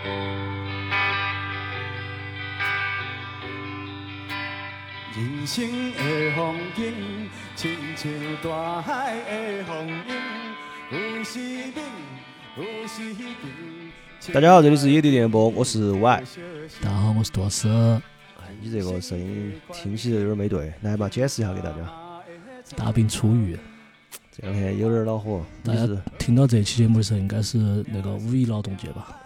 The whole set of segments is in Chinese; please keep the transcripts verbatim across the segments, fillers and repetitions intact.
人生的风景，亲像大海的风涌，有时冷，有时晴。 大家好，这里是野地电波，我是 Y。 大家好，我是多斯。 你这个声音听起来有点没对，来吧，解释一下给大家。 大病初愈， 这两天有点恼火。 大家听到这期节目的时候，应该是那个五一劳动节吧？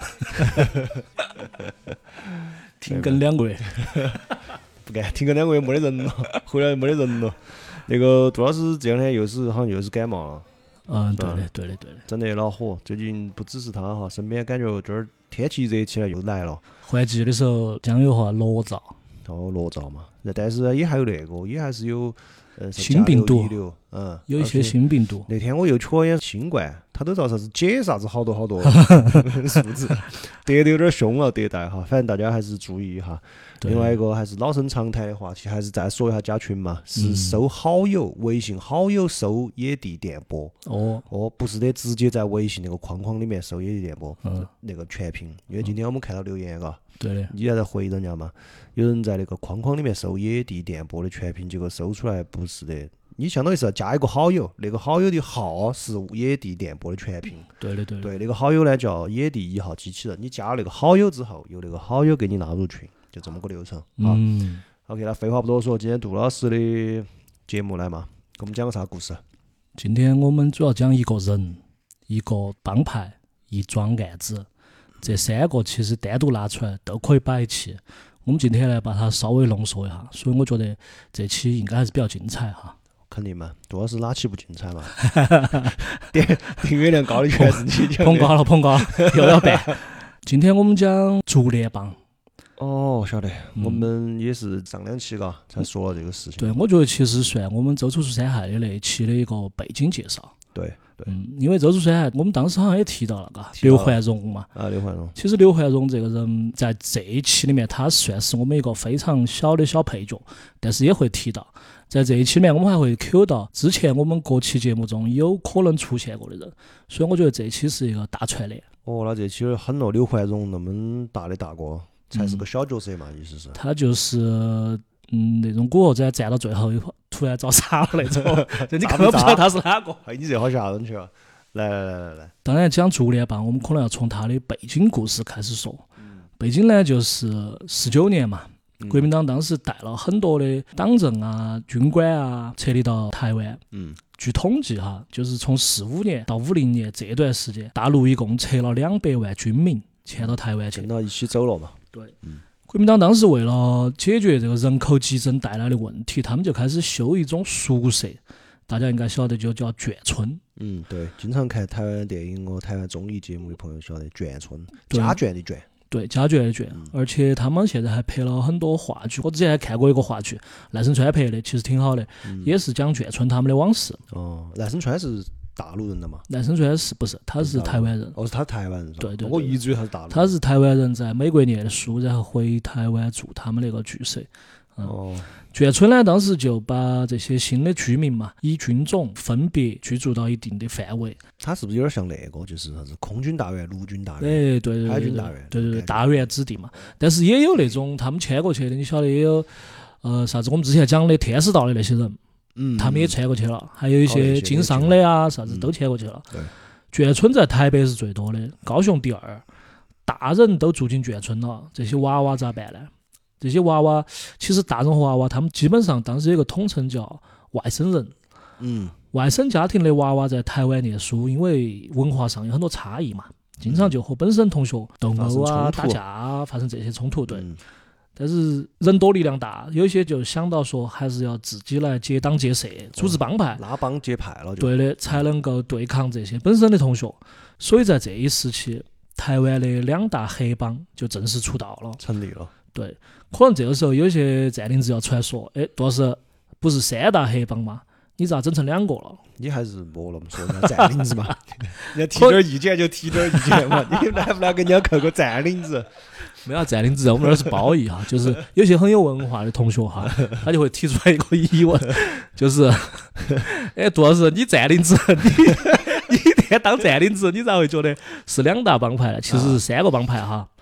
停更两个月。 不干，停更两个月没得人了，回来没得人了。那个杜老师这两天又是好像又是感冒了。 嗯，对的，对的，对的。 真的恼火，最近不只是他哈，身边感觉这儿天气热起来又来了。 换季的时候将有哈裸照。 哦，裸照嘛，但是也还有那个，也还是有呃新病毒， 嗯， 有一些新病毒。 那天我又确验新冠，他都知道啥子解啥子好多好多数字，得的有点凶了，迭代哈，反正大家还是注意一下。另外一个还是老生常谈的话题，还是再说一下加群嘛，是搜好友，微信好友搜野地电波。 哦哦，不是得直接在微信那个框框里面搜野地电波， 嗯， 那个全屏。因为今天我们看到留言嘎， 对的， 你也在回人家嘛，有人在那个框框里面搜野地电波的全屏，结果搜出来不是的。你相当于是要加一个好友，那个好友的号是野地电波的全屏。 对的，对的。 对，那个好友呢叫野地一号机器人。你加了那个好友之后，由那个好友给你纳入群，就这么个流程。 嗯。 OK， 那废话不多说，今天杜老师的节目来嘛，给我们讲个啥故事？ 今天我们主要讲一个人、一个帮派、一桩案子，这三个其实单独拿出来都可以摆一期。我们今天来把它稍微浓缩一下，所以我觉得这期应该还是比较精彩哈。 肯定嘛，杜老师哪期不精彩嘛？订订阅量高的全是你， 捧高了，捧高了，又要办。今天我们讲竹联帮。 哦，晓得， 嗯、 我们也是上两期嘎才说了这个事情。 对，我觉得其实算我们周楚楚山害的那一期的一个背景介绍。 对对， 嗯，因为周楚山害，我们当时好像也提到了，嘎，刘焕荣嘛。 啊，刘焕荣。 其实刘焕荣这个人在这一期里面，他算是我们一个非常小的小配角，但是也会提到。在这一期里面，我们还会 Q 到之前我们各期节目中有可能出现过的人，所以我觉得这一期是一个大串联。 哦，那这期很了，刘焕荣那么大的大哥，才是个小角色嘛，意思是？ 他就是嗯那种古惑仔站到最后突然遭杀了那种，就你根本不知道他是哪个。 哎，你这好吓人去了！来来来来来。 当然讲竹联帮，我们可能要从他的背景故事开始说。嗯、背景呢，就是十九年嘛。国民党当时带了很多的党政啊、军官啊撤离到台湾。 嗯， 据统计哈，就是从四五年到五零年这段时间，大陆一共撤了两百万军民迁到台湾去。 跟到一起走了嘛。 对， 嗯， 国民党当时为了解决这个人口激增带来的问题，他们就开始修一种宿舍，大家应该晓得，就叫眷村。 嗯，对，经常看台湾电影和台湾综艺节目的朋友晓得眷村，家眷的眷。 对，家眷的眷，而且他们现在还拍了很多话剧。我之前还看过一个话剧，赖声川拍的，其实挺好的，嗯、也是讲眷村他们的往事。 哦，赖声川是大陆人的嘛？ 赖声川是不是？他是台湾人。 哦，是他台湾人。 对 对, 对。 我一直以为他是大陆人。 他是台湾人，在美国念的书，然后回台湾住他们那个剧社。嗯、 哦。 眷村呢，当时就把这些新的居民嘛，以军种分别居住到一定的范围。 他是不是有点像那个，就是啥子空军大员、陆军大员、 对对对海军大员？ 对对对，大员子弟嘛。但是也有那种他们迁过去的，你晓得也有，呃，啥子我们之前讲的天师道的那些人，嗯，他们也迁过去了。还有一些经商的啊，啥子都迁过去了。 对， 眷村在台北是最多的，高雄第二。大人都住进眷村了，这些娃娃咋办呢？这些娃娃其实大人和娃娃他们基本上当时有个统称叫外省人。 嗯， 外省家庭的娃娃在台湾念书，因为文化上有很多差异嘛，经常就和本省同学斗殴啊、打架啊，发生这些冲突。对，嗯、但是人多力量大，有些就想到说还是要自己来结党结社，组织帮派， 拉帮结派了就。 对的，才能够对抗这些本省的同学。所以在这一时期，台湾的两大黑帮就正式出道了， 成立了。 对，可能这个时候有些战领子要出来说，哎，杜老师不是三大黑帮吗？你咋整成两个了？ 你还是莫那么说人家战领子嘛，人家提点意见就提点意见嘛，你来不来给人家扣个战领子？ 没有战领子，我们那是褒义哈，就是有些很有文化的同学哈，他就会提出来一个疑问，就是，哎，杜老师，你战领子，你你一天当战领子，你咋会觉得是两大帮派呢？其实是三个帮派哈。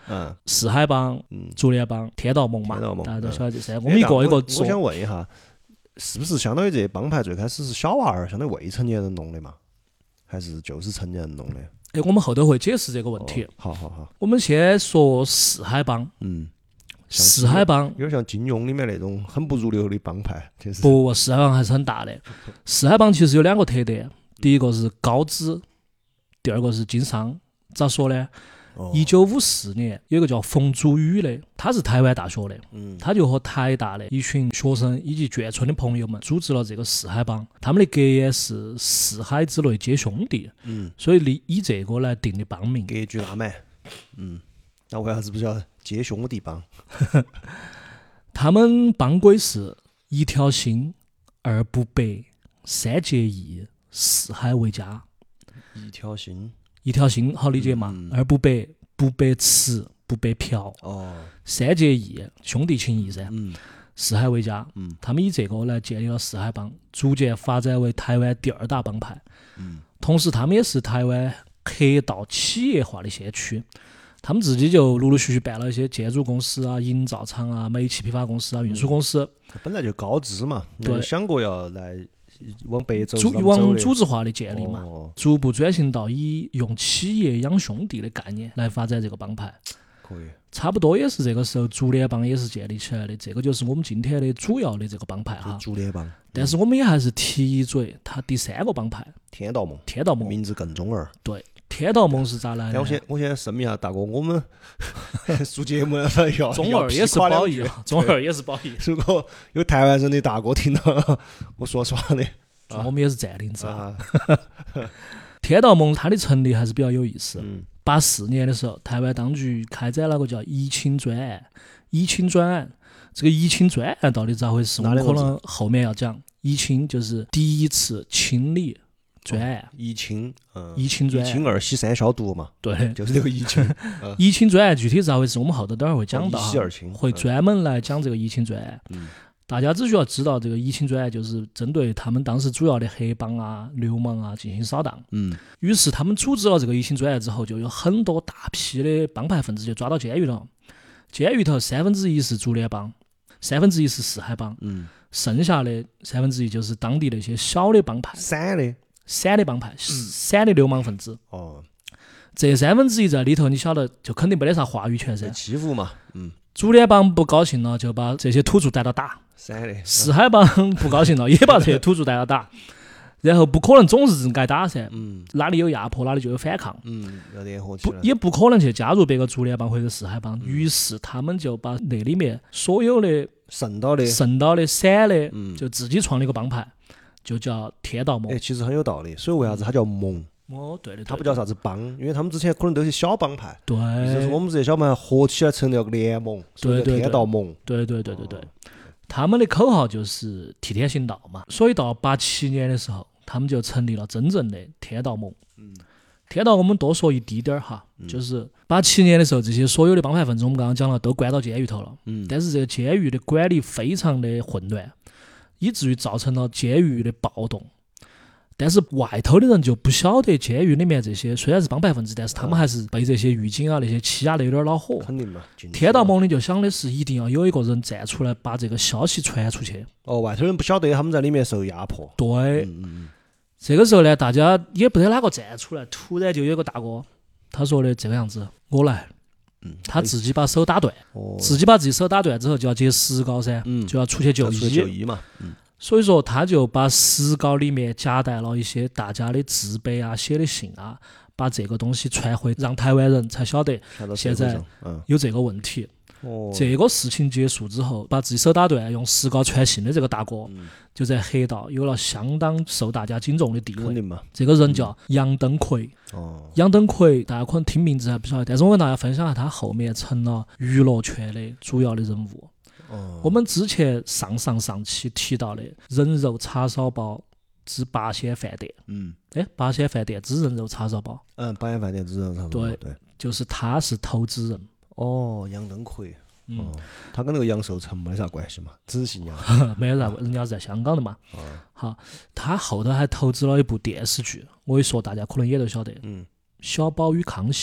嗯， 四海帮、 嗯竹联帮、天道盟嘛， 天道盟大家都嗯晓得这三个。我们一个一个我做。 想问一下，是不是相当于这些帮派最开始是小娃儿，相当于未成年人弄的嘛？还是就是成年人弄的？ 哎，我们后头会解释这个问题。 哦好好好， 我们先说四海帮。 嗯，像四海帮有点像金庸里面那种很不入流的帮派，其实不，四海帮还是很大的。四海帮其实有两个特点，第一个是高知，第二个是经商。咋说呢？ 哦一九五四年，有一个叫冯祖宇的，他是台湾大学的， 嗯他就和台大的一群学生以及眷村的朋友们组织了这个四海帮。他们的格言是四海之内皆兄弟， 嗯， 所以以以这个来定的帮名。 格局大满，嗯，那为啥子不叫接兄弟帮？ 他们帮规是一条心，二不白，三结义，四海为家。 一条心， 一条心好理解嘛？ 嗯二不白，不白吃，不白嫖。 哦， 三结义，兄弟情谊噻。 嗯四海为家， 嗯他们以这个来建立了四海帮，逐渐发展为台湾第二大帮派。 嗯同时，他们也是台湾黑道企业化的先驱。他们自己就陆陆续续办了一些建筑公司啊、营造厂啊、煤气批发公司啊、运输公司， 他本来就高知嘛， 对有想过要来往北走， 组是他们走往的组织化的建立嘛， 哦， 逐步转型到以用企业养兄弟的概念来发展这个帮派。 可以， 差不多也是这个时候，竹联帮也是建立起来的，这个就是我们今天的主要的这个帮派就哈。 竹联帮， 但是我们也还是提一嘴，它第三个帮派天道盟， 天道盟。 名字更中二。 对，天道盟是咋来的哎，我先我先声明一下，大哥，我们做节目的要中二也是褒义，啊，中二也是褒义。 如果有台湾人的大哥听到我说实话的我们也是占领者。 啊， 天道盟它的成立还是比较有意思。 嗯八四年的时候，台湾当局开展了个叫移青专案。移青专案，这个移青专案到底咋回事？我们可能后面要讲。移青就是第一次清理专案， 移清，嗯， 移青专案。 一清二洗三消毒嘛， 对， 就是这个移清， 移青专案具体咋回事？我们后头等会儿会讲到哈一洗二清， 会专门来讲这个移青专案。 嗯大家只需要知道这个移青专案就是针对他们当时主要的黑帮啊、流氓啊进行扫荡。 嗯于是他们组织了这个移青专案之后，就有很多大批的帮派分子就抓到监狱了。监狱头三分之一是竹联帮，三分之一是四海帮， 嗯， 剩下的三分之一就是当地那些小的帮派、 散的， 散的帮派、散的流氓分子。 哦， 这三分之一在里头，你晓得就肯定没得啥话语权噻在。欺负嘛，嗯， 竹联帮不高兴了，就把这些土著带到打。 散的， 四海帮不高兴了，也把这些土著带到打，然后不可能总是挨打噻， 嗯哪里有压迫哪里就有反抗， 嗯，要联合起来， 不也不可能去加入别个竹联帮或者四海帮，于是他们就把那里面所有的剩到的， 剩到的散的， 嗯就自己创了一个帮派，就叫天道盟哎，。其实很有道理，所以为啥子它叫盟？ 哦，对的， 它不叫啥子帮，因为他们之前可能都是小帮派， 对， 就是我们这些小帮派合起来成了个联盟，所以叫对对天道盟。 对对对对对，他们的口号就是替天行道嘛，所以到八七年的时候，他们就成立了真正的天道盟。 嗯天道我们多说一滴点儿哈，就是八七年的时候，这些所有的帮派分子，我们刚刚讲了，都关到监狱头了。 嗯但是这个监狱的管理非常的混乱，以至于造成了监狱的暴动。但是外头的人就不晓得监狱里面这些虽然是帮派分子，但是他们还是被这些狱警啊那些欺压的有点恼火。 肯定嘛。进去天道盟的就想的是一定要有一个人站出来把这个消息传出去。 哦，外头人不晓得他们在里面受压迫。 对， 嗯嗯这个时候呢，大家也不得哪个站出来，突然就有个大哥，他说的这个样子，我来。 嗯， 他自己把手打断， 哦， 自己把自己手打断之后就要接石膏噻， 嗯就要出去就出去医。 就医嘛。嗯所以说，他就把石膏里面夹带了一些大家的字碑啊、写的信啊，把这个东西传回，让台湾人才晓得看到社现在会上，嗯， 有这个问题。 哦， 这个事情结束之后，把自己手打断，用石膏传信的这个大哥， 嗯就在黑道有了相当受大家敬重的地位。 肯定嘛。 这个人叫杨登魁。 哦， 杨登魁，大家可能听名字还不晓得，但是我跟大家分享一下，他后面成了娱乐圈的主要的人物。 哦， 我们之前上上上期提到的人肉叉烧包之八仙饭店， 嗯哎，八仙饭店之人肉叉烧包， 嗯，八元饭店之人差不多。 对对。 就是他是投资人。 哦，杨登魁。 嗯哦，他跟那个杨受成没啥关系嘛，只是姓杨。 没有啥，人家是在香港的嘛。 哦， 好，他后头还投资了一部电视剧，我一说大家可能也都晓得，《 嗯， 小宝与康熙》。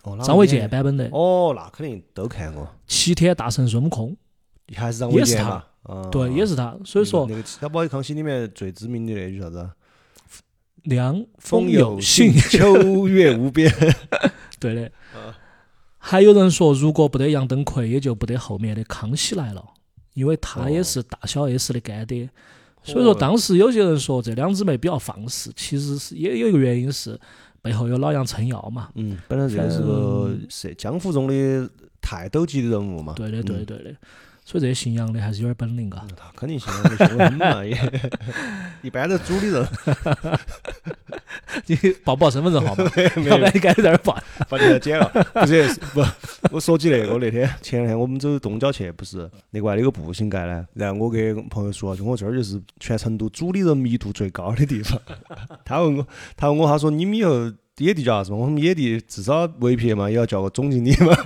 哦， 张卫健版本的。 哦，那肯定都看过。 齐天大圣孙悟空还是张卫健也是他， 嗯、 对，也是他。所以说， 那个《小宝与康熙》里面最知名的那句啥子？ 凉风有信，秋月无边。 对的。还有人说，如果不得杨登魁，也就不得后面的《康熙来了》，因为他也是大小 S 的干爹。所以说，当时有些人说这两姊妹比较放肆，其实是也有一个原因是背后有老杨撑腰嘛。 嗯，本来这个是个是江湖中的泰斗级的人物嘛。 对的，对的，对的。所以这些姓杨的还是有点本领嘎。 他肯定姓杨的凶狠嘛，也一般都主理人。 你报不报身份证号码？要不然你赶紧在这儿报。 把你剪了，不是不，我说起那个，那天前两天我们走东郊去，不是那块那个步行街呢，然后我给朋友说，就我这儿就是全成都主理人密度最高的地方。他问我，他问我，他说你们以后野地叫啥子嘛？我们野地至少围撇嘛，也要叫个总经理嘛。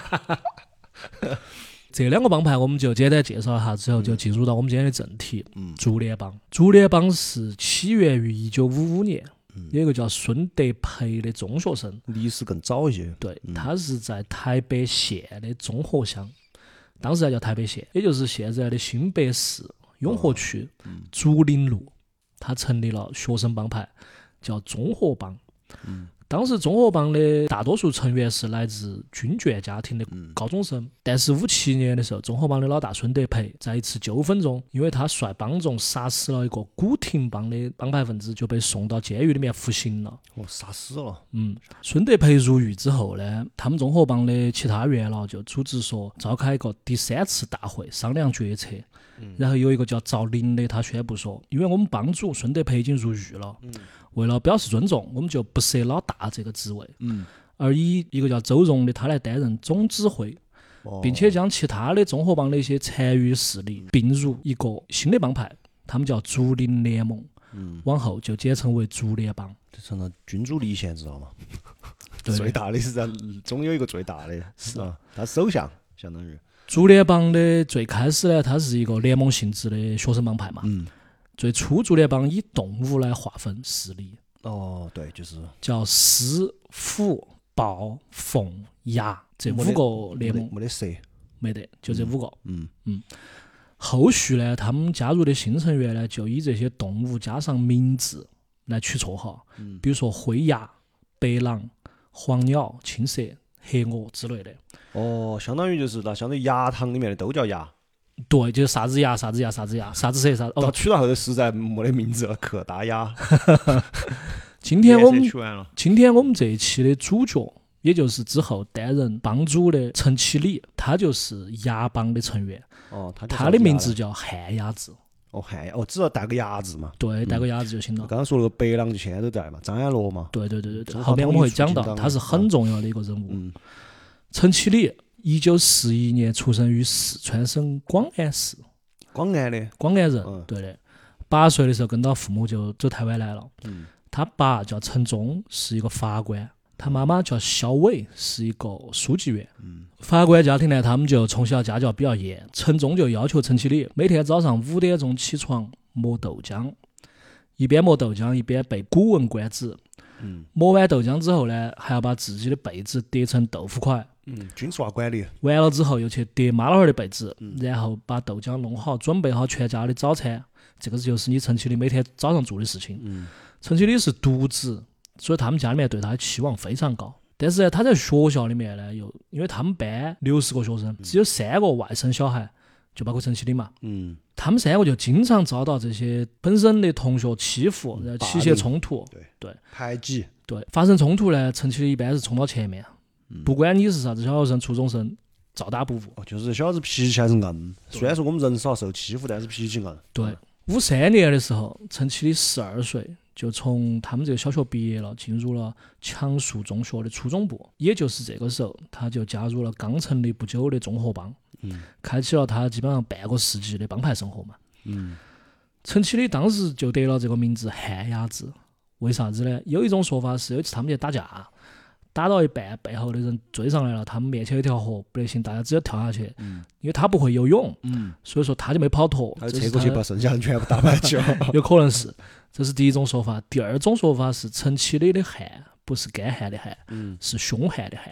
这两个帮派我们就简单介绍一下，之后就进入到我们今天的正题。 嗯， 竹联帮，竹联帮是起源于一九五五年。有一个叫孙德培的中学生， 历史更早一些。 对，他是在台北县的中和乡，当时还叫台北县，也就是现在的新北市永和区竹林路。他成立了学生帮派，叫中和帮。 嗯， 当时中和帮的大多数成员是来自军眷家庭的高中生，但是五七年的时候，中和帮的老大孙德培在一次纠纷中，因为他率帮众杀死了一个古亭帮的帮派分子，就被送到监狱里面服刑了。 哦，杀死了。 嗯，孙德培入狱之后呢，他们中和帮的其他元老就组织说召开一个第三次大会商量决策。嗯、然后有一个叫赵林的，他宣布说，因为我们帮主孙德培已经入狱了。嗯，为了表示尊重，我们就不设老大这个职位， 嗯， 而以一个叫周荣的他来担任总指挥， 哦、 并且将其他的综合帮的一些残余势力并入一个新的帮派，他们叫竹林联盟，嗯，往后就简称为竹联帮， 就成了君主立宪，知道吗？ 对， 最大的是在总有一个最大的，是啊，他首相相当于竹联帮的最开始呢，它是一个联盟性质的学生帮派嘛， 嗯。 最初竹联帮以动物来划分势力。 哦，对，就是叫狮、虎、豹、凤、鸭这五个联盟， 没得蛇， 没得，就这五个。 嗯嗯。后续呢，他们加入的新成员呢，就以这些动物加上名字来取绰号， 嗯、 比如说灰鸭、白狼、黄鸟、青蛇、黑鹅之类的。 哦，相当于就是那相当于鸭汤里面的都叫鸭。 对，就是啥子鸭、啥子鸭、啥子鸭、啥子蛇、啥子。哦， 取到后头实在没得名字了，客大鸭。 今天我们今天我们这一期的主角，也就是之后担任帮主的陈启礼，他就是鸭帮的成员。 哦，他他的名字叫旱鸭子。 哦，旱哦，只要带个鸭字嘛。 对，带个鸭子就行了。 刚刚说那个白狼就现在都带嘛，张安乐嘛。 对对对对对，后面我们会讲到，他是很重要的一个人物。 嗯， 陈启礼，一九四一年出生于四川省广安市。 广安的， 广安人， 嗯、 对的。八岁的时候跟到父母就走台湾来了。 嗯， 他爸叫陈忠，是一个法官；他妈妈叫肖伟，是一个书记员。 嗯， 法官家庭呢，他们就从小家教比较严。陈忠就要求陈启礼每天早上五点钟起床磨豆浆，一边磨豆浆一边背《古文观止》。 嗯， 磨完豆浆之后呢，还要把自己的被子叠成豆腐块。 嗯，军事化管理。 完了之后又去叠妈老汉儿的被子， 嗯、 然后把豆浆弄好，准备好全家的早餐。这个就是你陈启礼每天早上做的事情。 嗯， 陈启礼是独子，所以他们家里面对他的期望非常高。但是呢，他在学校里面呢，又因为他们班六十个学生，只有三个外甥小孩，就包括陈启礼嘛。 嗯， 他们三个就经常遭到这些本身的同学欺负，然后起些冲突。 对对， 排挤。 对，发生冲突呢，陈启礼一般是冲到前面。不管你是啥子小学生、初中生，照打不误。 哦，就是小孩子脾气还是硬，虽然说我们人少受欺负，但是脾气硬。 对，五三年的时候，陈启礼十二岁，就从他们这个小学毕业了，进入了强恕中学的初中部。也就是这个时候，他就加入了刚成立不久的综合帮， 嗯， 开启了他基本上半个世纪的帮派生活嘛。 嗯， 陈启礼当时就得了这个名字旱鸭子，为啥子呢？有一种说法是，有一次他们去打架。打到一半，背后的人追上来了，他们面前有一条河，不得行，大家只有跳下去。 嗯， 因为他不会游泳， 嗯， 所以说他就没跑脱。 他就撤过去把剩下人全部打败去了。 有可能是，这是第一种说法。第二种说法是陈启礼的旱不是干旱的旱， 嗯， 是凶悍的悍。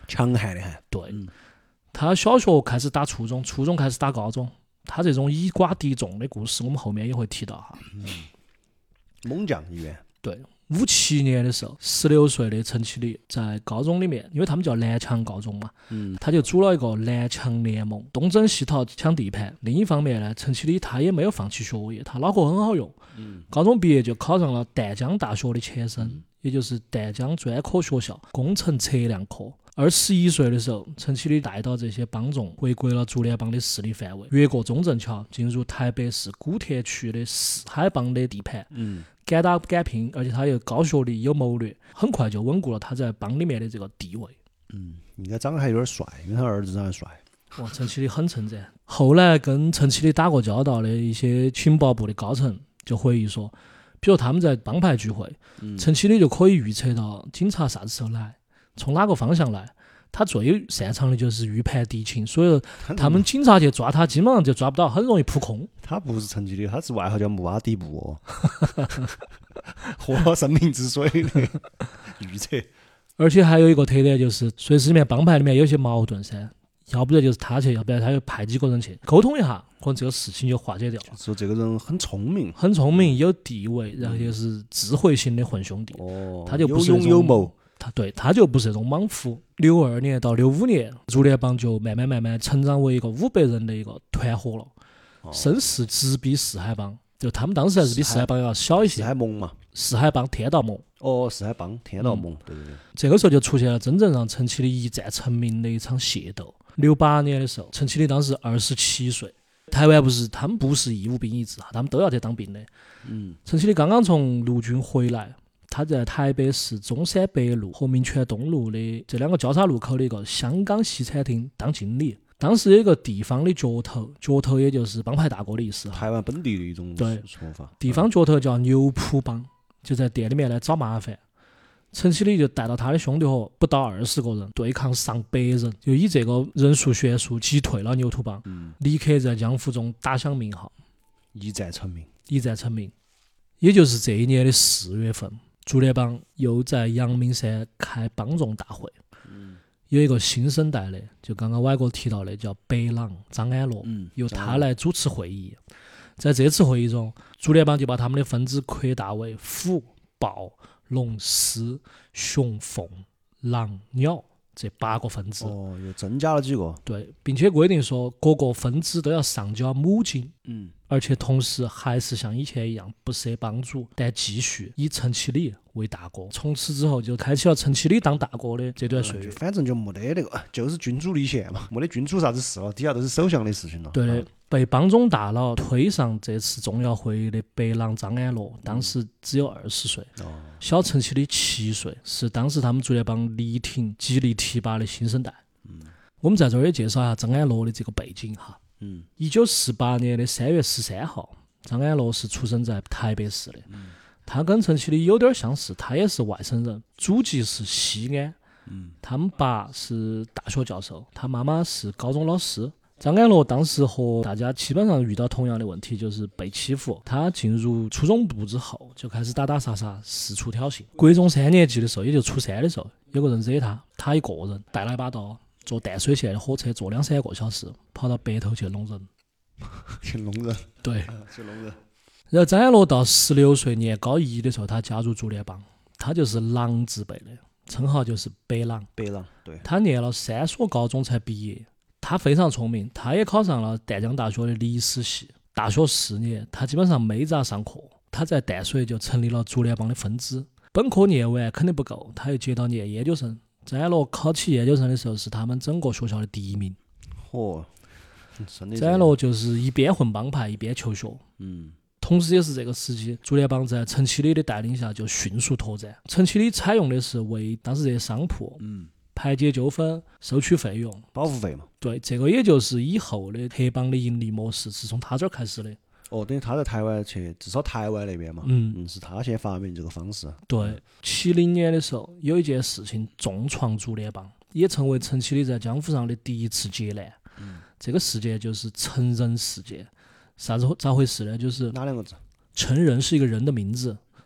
强悍的很。 对， 嗯他小学开始打初中，初中开始打高中。他这种以寡敌众的故事，我们后面也会提到哈。 猛将一员。 对，五七年的时候，十六岁的陈其礼在高中里面，因为他们叫南强高中嘛， 嗯， 他就组了一个南强联盟，东征西讨抢地盘。另一方面呢，陈其礼他也没有放弃学业，他脑壳很好用。 嗯， 高中毕业就考上了淡江大学的前身，也就是淡江专科学校工程测量科。二十一岁的时候，陈其礼带到这些帮众回归了竹联帮的势力范围，越过中正桥，进入台北市古田区的四海帮的地盘。 嗯， 敢打敢拼，而且他又高学历有谋略，很快就稳固了他在帮里面的这个地位。 嗯，应该长得还有点帅，因为他儿子长得帅。 哇，陈其礼很称赞。后来跟陈其礼打过交道的一些情报部的高层就回忆说，比如他们在帮派聚会， 嗯陈其礼就可以预测到警察啥子时候来，从哪个方向来。他最擅长的就是预判敌情，所以他们警察去抓他，基本上就抓不到，很容易扑空。 他不是陈其礼，他是外号叫木阿迪布哦，喝生命之水的预测。 而且还有一个特点就是，随时里面帮派里面有些矛盾噻，要不然就是他去，要不然他就派几个人去沟通一下，可能这个事情就化解掉了。 说这个人很聪明， 很聪明，有地位，然后就是智慧型的混兄弟。 哦， 他就不是有勇有谋。 他对他就不是那种莽夫。六二年到六五年，竹联帮就慢慢慢慢成长为一个五百人的一个团伙了， 哦、 声势直逼四海帮。就他们当时还是比四海帮要小一些。 四海盟嘛， 四海帮天道盟。 哦，四海帮天道盟，嗯、对对对。 这个时候就出现了真正让陈其礼一战成名的一场械斗。六八年的时候，陈其礼当时二十七岁。台湾不是他们不是义务兵役制，他们都要去当兵的。 嗯， 陈其礼刚刚从陆军回来。他在台北市中山北路和民权东路的这两个交叉路口的一个香港西餐厅当经理。当时有一个地方的角头，角头也就是帮派大哥的意思， 台湾本地的一种说法。 地方角头叫牛埔帮，就在店里面来找麻烦。陈其礼就带到他的兄弟伙不到二十个人对抗上百人，就以这个人数悬殊击退了牛土帮， 嗯、 立刻在江湖中打响名号， 一战成名。 一战成名。也就是这一年的四月份。竹联帮又在阳明山开帮众大会， 嗯、 有一个新生代的，就刚刚歪哥提到的叫北朗张安乐， 嗯、 由他来主持会议。在这次会议中，竹联帮就把他们的分支扩大为虎、豹、龙、狮、熊、凤、狼、鸟这八个分支。 哦，又增加了几个。 对，并且规定说各个分支都要上交母金。 嗯。 而且同时还是像以前一样不设帮主，但继续以陈其礼为大哥。从此之后就开启了陈其礼当大哥的这段岁月。 嗯、反正就没得那个，就是君主立宪嘛，没得君主啥子事了，底下都是首相的事情了。 对的，嗯、被帮中大佬推上这次重要会议的北朗张安乐，当时只有二十岁， 哦、 小陈其礼七岁，是当时他们竹联帮力挺极力提拔的新生代。 嗯、 我们在这儿也介绍一下张安乐的这个背景哈。 嗯， 一九四八年的三月十三号，张安乐是出生在台北市的。 嗯、 他跟陈其礼有点相似，他也是外省人，祖籍是西安。 嗯、 他们爸是大学教授，他妈妈是高中老师。张安乐当时和大家基本上遇到同样的问题，就是被欺负。他进入初中部之后，就开始打打杀杀，四处挑衅。国中三年级的时候，也就初三的时候，有个人惹他，他一个人带了一把刀。坐淡水线的火车坐两三个小时，跑到北头去弄人。 去弄人？ 对， 去弄人。 然后张安乐到十六岁念高一的时候，他加入竹联帮，他就是狼字辈的，称号就是北狼。 北狼，对。 他念了三所高中才毕业，他非常聪明，他也考上了淡江大学的历史系。大学四年，他基本上没咋上课。他在淡水就成立了竹联帮的分支。本科念完肯定不够，他又接到念研究生。张安乐考起研究生的时候是他们整个学校的第一名。 嚯！ 张安乐就是一边混帮派一边求学。 嗯。 同时也是这个时期，竹联帮在陈其礼的带领下就迅速拓展。陈其礼采用的是为当时这些商铺嗯排解纠纷、收取费用、 保护费嘛。 对，这个也就是以后的黑帮的盈利模式是从他这儿开始的。 哦，等于他在台湾去，至少台湾那边嘛， 嗯嗯，是他先发明这个方式。 对，七零年的时候有一件事情重创竹联帮，也成为陈其礼在江湖上的第一次劫难。 嗯， 这个事件就是成人事件。啥子咋回事呢？就是哪两个字？ 成人是一个人的名字，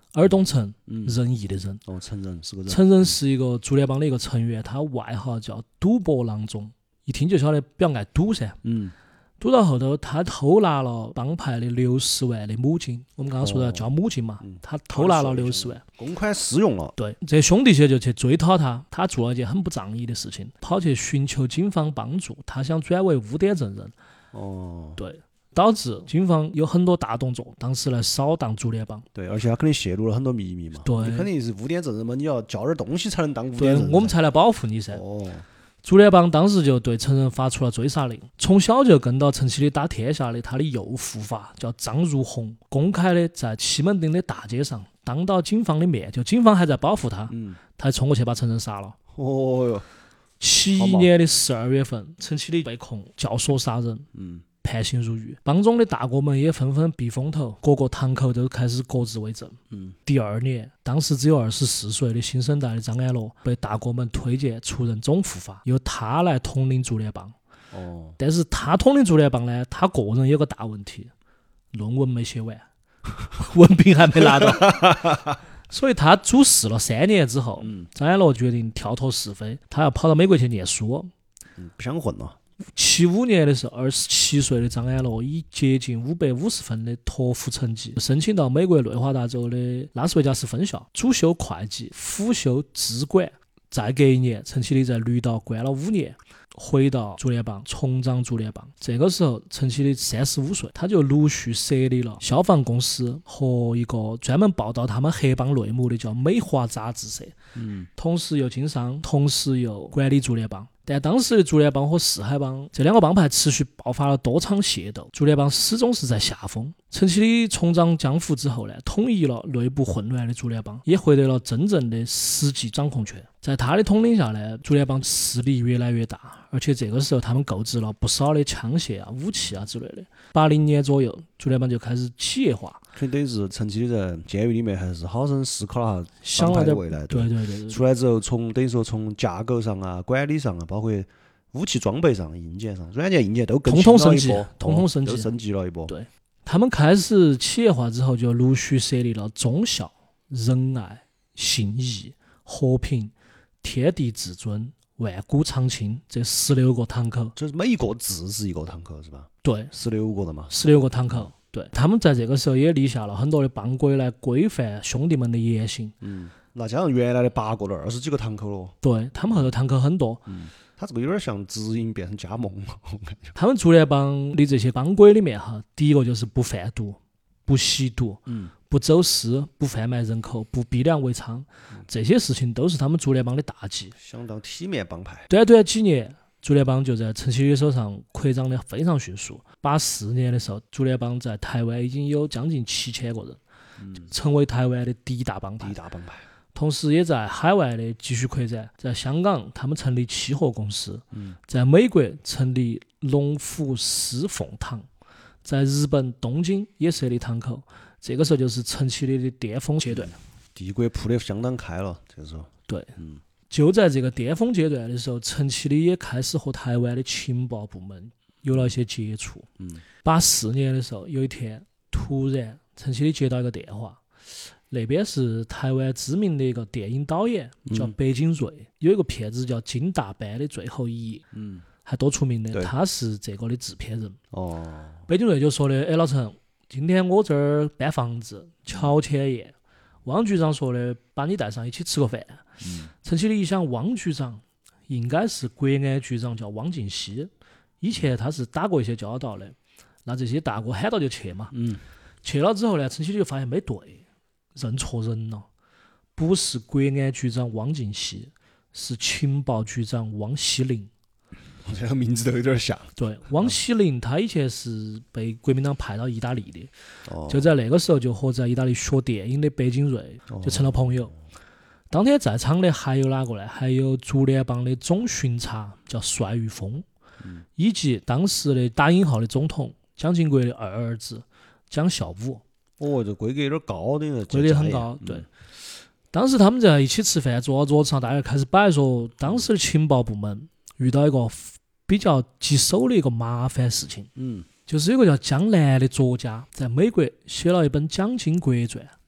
尔东城， 嗯， 仁义的仁。 哦，陈仁是个人。 陈仁是一个竹联帮的一个成员，他外号叫赌博郎中，一听就晓得比较爱赌噻。 嗯， 赌到后头，他偷拿了帮派的六十万的母金，我们刚刚说的叫母金嘛， 嗯他偷拿了六十万， 公款私用了。 对，这兄弟些就去追讨他，他做了一件很不仗义的事情，跑去寻求警方帮助，他想转为污点证人， 哦， 对，导致警方有很多大动作，当时来扫荡竹联帮。 对，而且他肯定泄露了很多秘密嘛。 对你肯定是污点证人嘛，你要交点东西才能当污点对证人。 我们才来保护你噻。 哦， 竹联帮当时就对陈仁发出了追杀令，从小就跟到陈其礼打天下的他的右副法叫张如红，公开的在西门町的大街上当到警方的面，就警方还在保护他， 嗯， 他还冲过去把陈仁杀了。 哦哟， 七一年的十二月份，陈其礼被控教唆杀人， 嗯， 判刑入狱，帮中的大哥们也纷纷避风头，各个堂口都开始各自为政。 嗯， 第二年，当时只有二十四岁的新生代的张安乐被大哥们推荐出任总护法，由他来统领竹联帮。 哦， 但是他统领竹联帮呢，他个人有个大问题，论文没写完，文凭还没拿到，所以他主事了三年之后， 嗯张安乐决定跳脱是非，他要跑到美国去念书。 嗯，不想混了。 七五年的时候，二十七岁的张安乐以接近五百五十分的托福成绩，申请到美国内华达州的拉斯维加斯分校，主修会计，辅修资管。再隔一年，陈其礼在绿岛关了五年，回到竹联帮，重掌竹联帮。这个时候，陈其礼三十五岁，他就陆续设立了消防公司和一个专门报道他们黑帮内幕的叫美华杂志社。 嗯， 同时又经商，同时又管理竹联帮。但当时的竹联帮和四海帮这两个帮派持续爆发了多场械斗，竹联帮始终是在下风。陈其礼重掌江湖之后呢，统一了内部混乱的竹联帮，也获得了真正的实际掌控权。在他的统领下呢，竹联帮势力越来越大，而且这个时候他们购置了不少的枪械啊、武器啊之类的。八零年左右，竹联帮就开始企业化， 所以等于是陈其礼在监狱里面还是好生思考了下想了点帮派的未来。 对对对对， 出来之后，从等于说从架构上啊、管理上啊，包括武器装备上、硬件上、软件、硬件都更统统升级新了一波， 统统升级哦都升级了一波。 对他们开始企业化之后，就陆续设立了忠孝、仁爱、信义、和平、天地至尊、万古长青这十六个堂口。 就是每一个字是一个堂口是吧？ 对， 十六个的嘛。 十六个堂口。对，他们在这个时候也立下了很多的帮规来规范兄弟们的言行。 嗯，那加上原来的八个都二十几个堂口了。 对他们后头堂口很多。 嗯，他这个有点像直营变成加盟了，我感觉。 他们竹联帮的这些帮规里面哈，第一个就是不贩毒、不吸毒、 嗯， 不走私、不贩卖人口、不逼良为娼，这些事情都是他们竹联帮的大忌。 相当体面帮派。 短短几年，竹联帮就在陈其礼手上扩张的非常迅速。八四年的时候，竹联帮在台湾已经有将近七千个人， 嗯， 成为台湾的第一大帮派第一。大帮派。 同时，也在海外的继续扩展。在香港，他们成立期货公司； 嗯， 在美国成立龙福狮凤堂；在日本东京也设立堂口。这个时候就是陈其礼的巅峰阶段。 帝国铺得相当开了，这个时候。 对， 嗯， 就在这个巅峰阶段的时候，陈其礼也开始和台湾的情报部门有了一些接触。 嗯， 八四年的时候，有一天突然陈其礼接到一个电话，那边是台湾知名的一个电影导演叫白景瑞，有一个片子叫《金大班的最后一夜》， 嗯， 还多出名的， 对他是这个的制片人。 哦， 白景瑞就说的：“哎，老陈，今天我这儿搬房子，乔迁宴，汪局长说的，把你带上一起吃个饭。” 嗯， 陈其礼一想，汪局长应该是国安局长，叫汪敬熙，以前他是打过一些交道的，那这些大哥喊到就去嘛。 嗯， 去了之后呢，陈其礼就发现没对，认错人了，不是国安局长汪敬熙，是情报局长汪希林。 这个名字都有点像。 对，汪希林他以前是被国民党派到意大利的， 哦， 就在那个时候就和在意大利学电影的白景瑞就成了朋友。当天在场的还有哪个呢？还有竹联帮的总巡查叫帅玉峰， 嗯， 以及当时的打引号的总统蒋经国的二儿子蒋孝武。 哦，这规格有点高的， 规格很高。对，当时他们在一起吃饭，坐到桌子上，大家开始摆说，当时的情报部门遇到一个比较棘手的一个麻烦事情。 嗯， 就是有个叫江南的作家，在美国写了一本《蒋经国传》，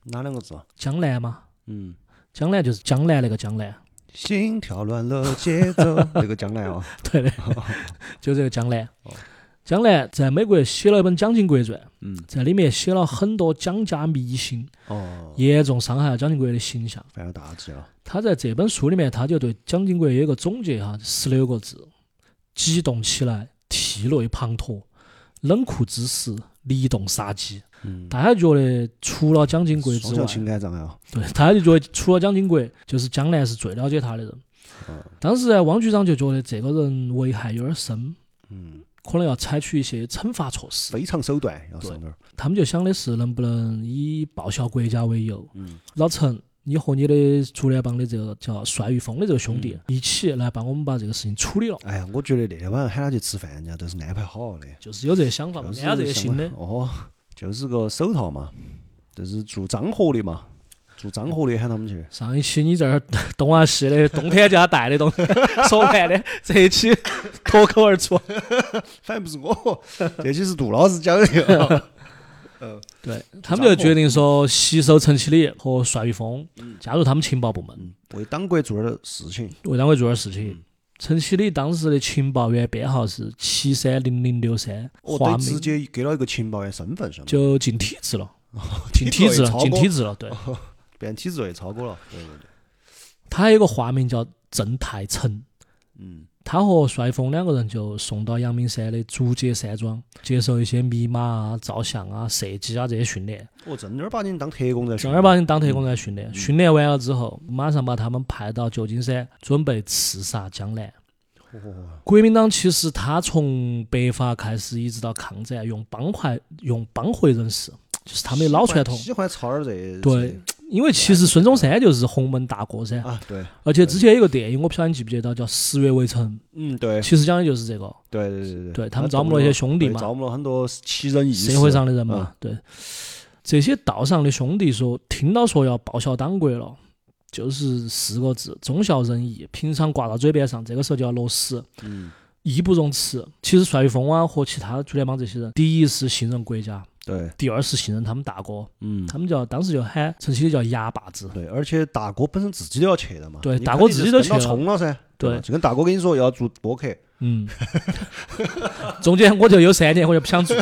哪两个字啊？ 江南嘛， 嗯， 江南就是江南那个江南， 心跳乱了节奏，那个江南啊。 对的，就这个江南。江南在美国写了一本《蒋经国传》， 嗯， 在里面写了很多蒋家迷信， 哦， 严重伤害了蒋经国的形象。 犯了大忌了。 他在这本书里面，他就对蒋经国有一个总结哈，十六个字：激动起来，涕泪滂沱，冷酷之时，离动杀机。 嗯， 大家觉得除了蒋经国之外， 双向情感障碍啊。 对，大家就觉得除了蒋经国，就是江南是最了解他的人。 嗯， 当时呢，汪局长就觉得这个人危害有点深， 嗯， 可能要采取一些惩罚措施。 非常手段要上点儿。 他们就想的是，能不能以报效国家为由， 嗯， 老陈，你和你的竹联帮的这个叫帅玉峰的这个兄弟、 嗯、 一起来帮我们把这个事情处理了。 哎呀，我觉得那天晚上喊他去吃饭，人家都是安排好的， 就是有这些想法嘛，安这些心的。 哦，就是个手套嘛，就是做脏活的嘛，做脏活的喊他们去。 上一期你这儿东啊西的，冬天就要带的东西，说完的，这一期脱口而出， 反正不是我，这期是杜老师讲的。 呃，对他们就决定说携手陈其礼和帅玉峰、嗯、加入他们情报部门、 嗯，为党国做点事情， 为党国做点事情。嗯、陈其礼当时的情报员编号是七三零零六三， 哦，对，直接给了一个情报员身份上， 就进体制了，哦、进体制了，进体制了，对， 哦、变体制也超过了。对对对， 他有一个化名叫郑泰成， 嗯。 他和帅峰两个人就送到阳明山的竹节山庄，接受一些密码啊、照相啊、射击啊这些训练。 哦，正儿八经当特工在训练。 正儿八经当特工在训练。嗯、训练完了之后，马上把他们派到旧金山，准备刺杀江南。 哦、 国民党其实他从北伐开始一直到抗战，用帮会用帮会人士，就是他们的老传统， 喜欢操点这。 对。因为其实孙中山就是洪门大过噻， 啊对， 而且之前有个电影，我不晓得你记不记得，叫《十月围城》。 嗯，对， 其实讲的就是这个。 对对对对， 对他们招募了一些兄弟嘛， 招募了很多奇人异士， 社会上的人嘛。 嗯、 对，这些道上的兄弟说，听到说要报效党国了，就是四个字：忠孝仁义。平常挂到嘴边上，这个时候就要落实。 嗯， 义不容辞。其实帅玉峰啊和其他竹联帮这些人，第一是信任国家。 对， 第二是信任他们大哥， 嗯， 他们叫当时就喊陈其礼叫牙把子， 对，而且大哥本身自己都要去的嘛， 对，大哥自己都去了， 冲了噻， 对， 就跟大哥跟你说要做播客， 嗯，中间我就有三年我就不想做。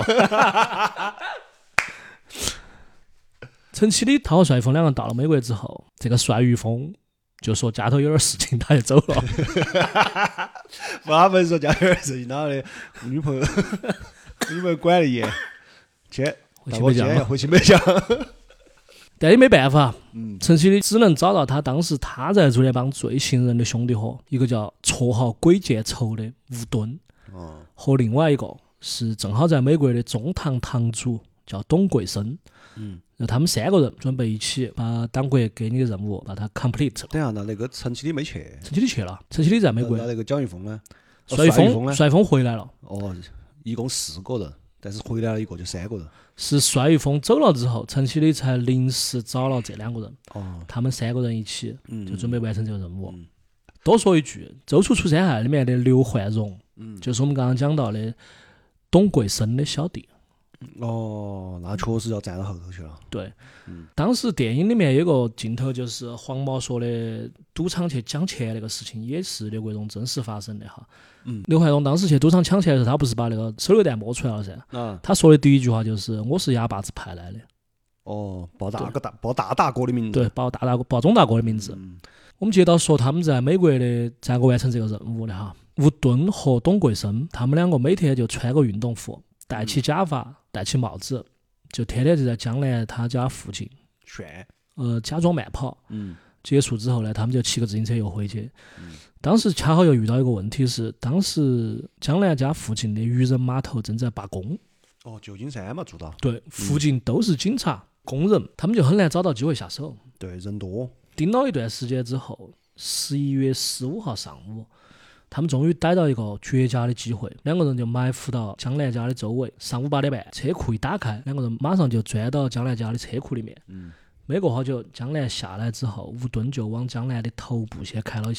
陈其礼他和帅峰两个到了美国之后，这个帅玉峰就说家头有点事情，他就走了。 他们说家头有点事情，他的女朋友。女朋友管得严，去， 回去没讲， 回去没讲。 但也没办法， 嗯， 陈其礼只能找到他当时他在竹联帮最信任的兄弟伙，一个叫绰号鬼见愁的吴敦， 哦， 和另外一个是正好在美国的中堂堂主叫董桂生， 嗯， 那他们三个人准备一起把党国给你的任务把它 complete 了。 等下，那那个陈其礼没去？ 陈其礼去了，陈其礼在美国。 那那个蒋玉峰呢？ 帅玉峰呢？帅玉峰回来了。 哦。一共四个人，但是回来了一个就三个人。 是帅玉峰走了之后，陈其礼才临时找了这两个人， 哦， 他们三个人一起就准备完成这个任务。 嗯、 多说一句，《周处除三害》里面的刘焕荣， 嗯， 就是我们刚刚讲到的董桂生的小弟。 哦，那确实要站到后头去了。 对， 嗯， 当时电影里面有个镜头，就是黄毛说的赌场去抢钱那个事情，也是刘国荣真实发生的哈。 嗯， 刘焕荣当时去赌场抢钱的时候，他不是把那个手榴弹摸出来了噻？ 啊， 他说的第一句话就是：“我是哑巴子派来的。” 哦，报大哥大报大大哥的名字。 对，报大大哥报钟大哥的名字。 嗯、 我们接到说他们在美国的咋个完成这个任务的哈？吴敦和董桂生他们两个每天就穿个运动服，戴起假发，戴起帽子，就天天就在江南他家附近炫， 呃，假装慢跑。 嗯， 结束之后呢，他们就骑个自行车又回去。 嗯， 当时恰好又遇到一个问题是，当时江南家附近的渔人码头正在罢工。 哦，旧金山嘛，住到。 对，附近都是警察、工人，他们就很难找到机会下手。 对，人多。 盯了一段时间之后，十一月十五号上午。他们终于逮到一个绝佳的机会，两个人就埋伏到江南家的周围。上午八点半，车库一打开，两个人马上就钻到江南家的车库里面。 嗯， 没过好久，江南下来之后，吴敦就往江南的头部先开了一枪。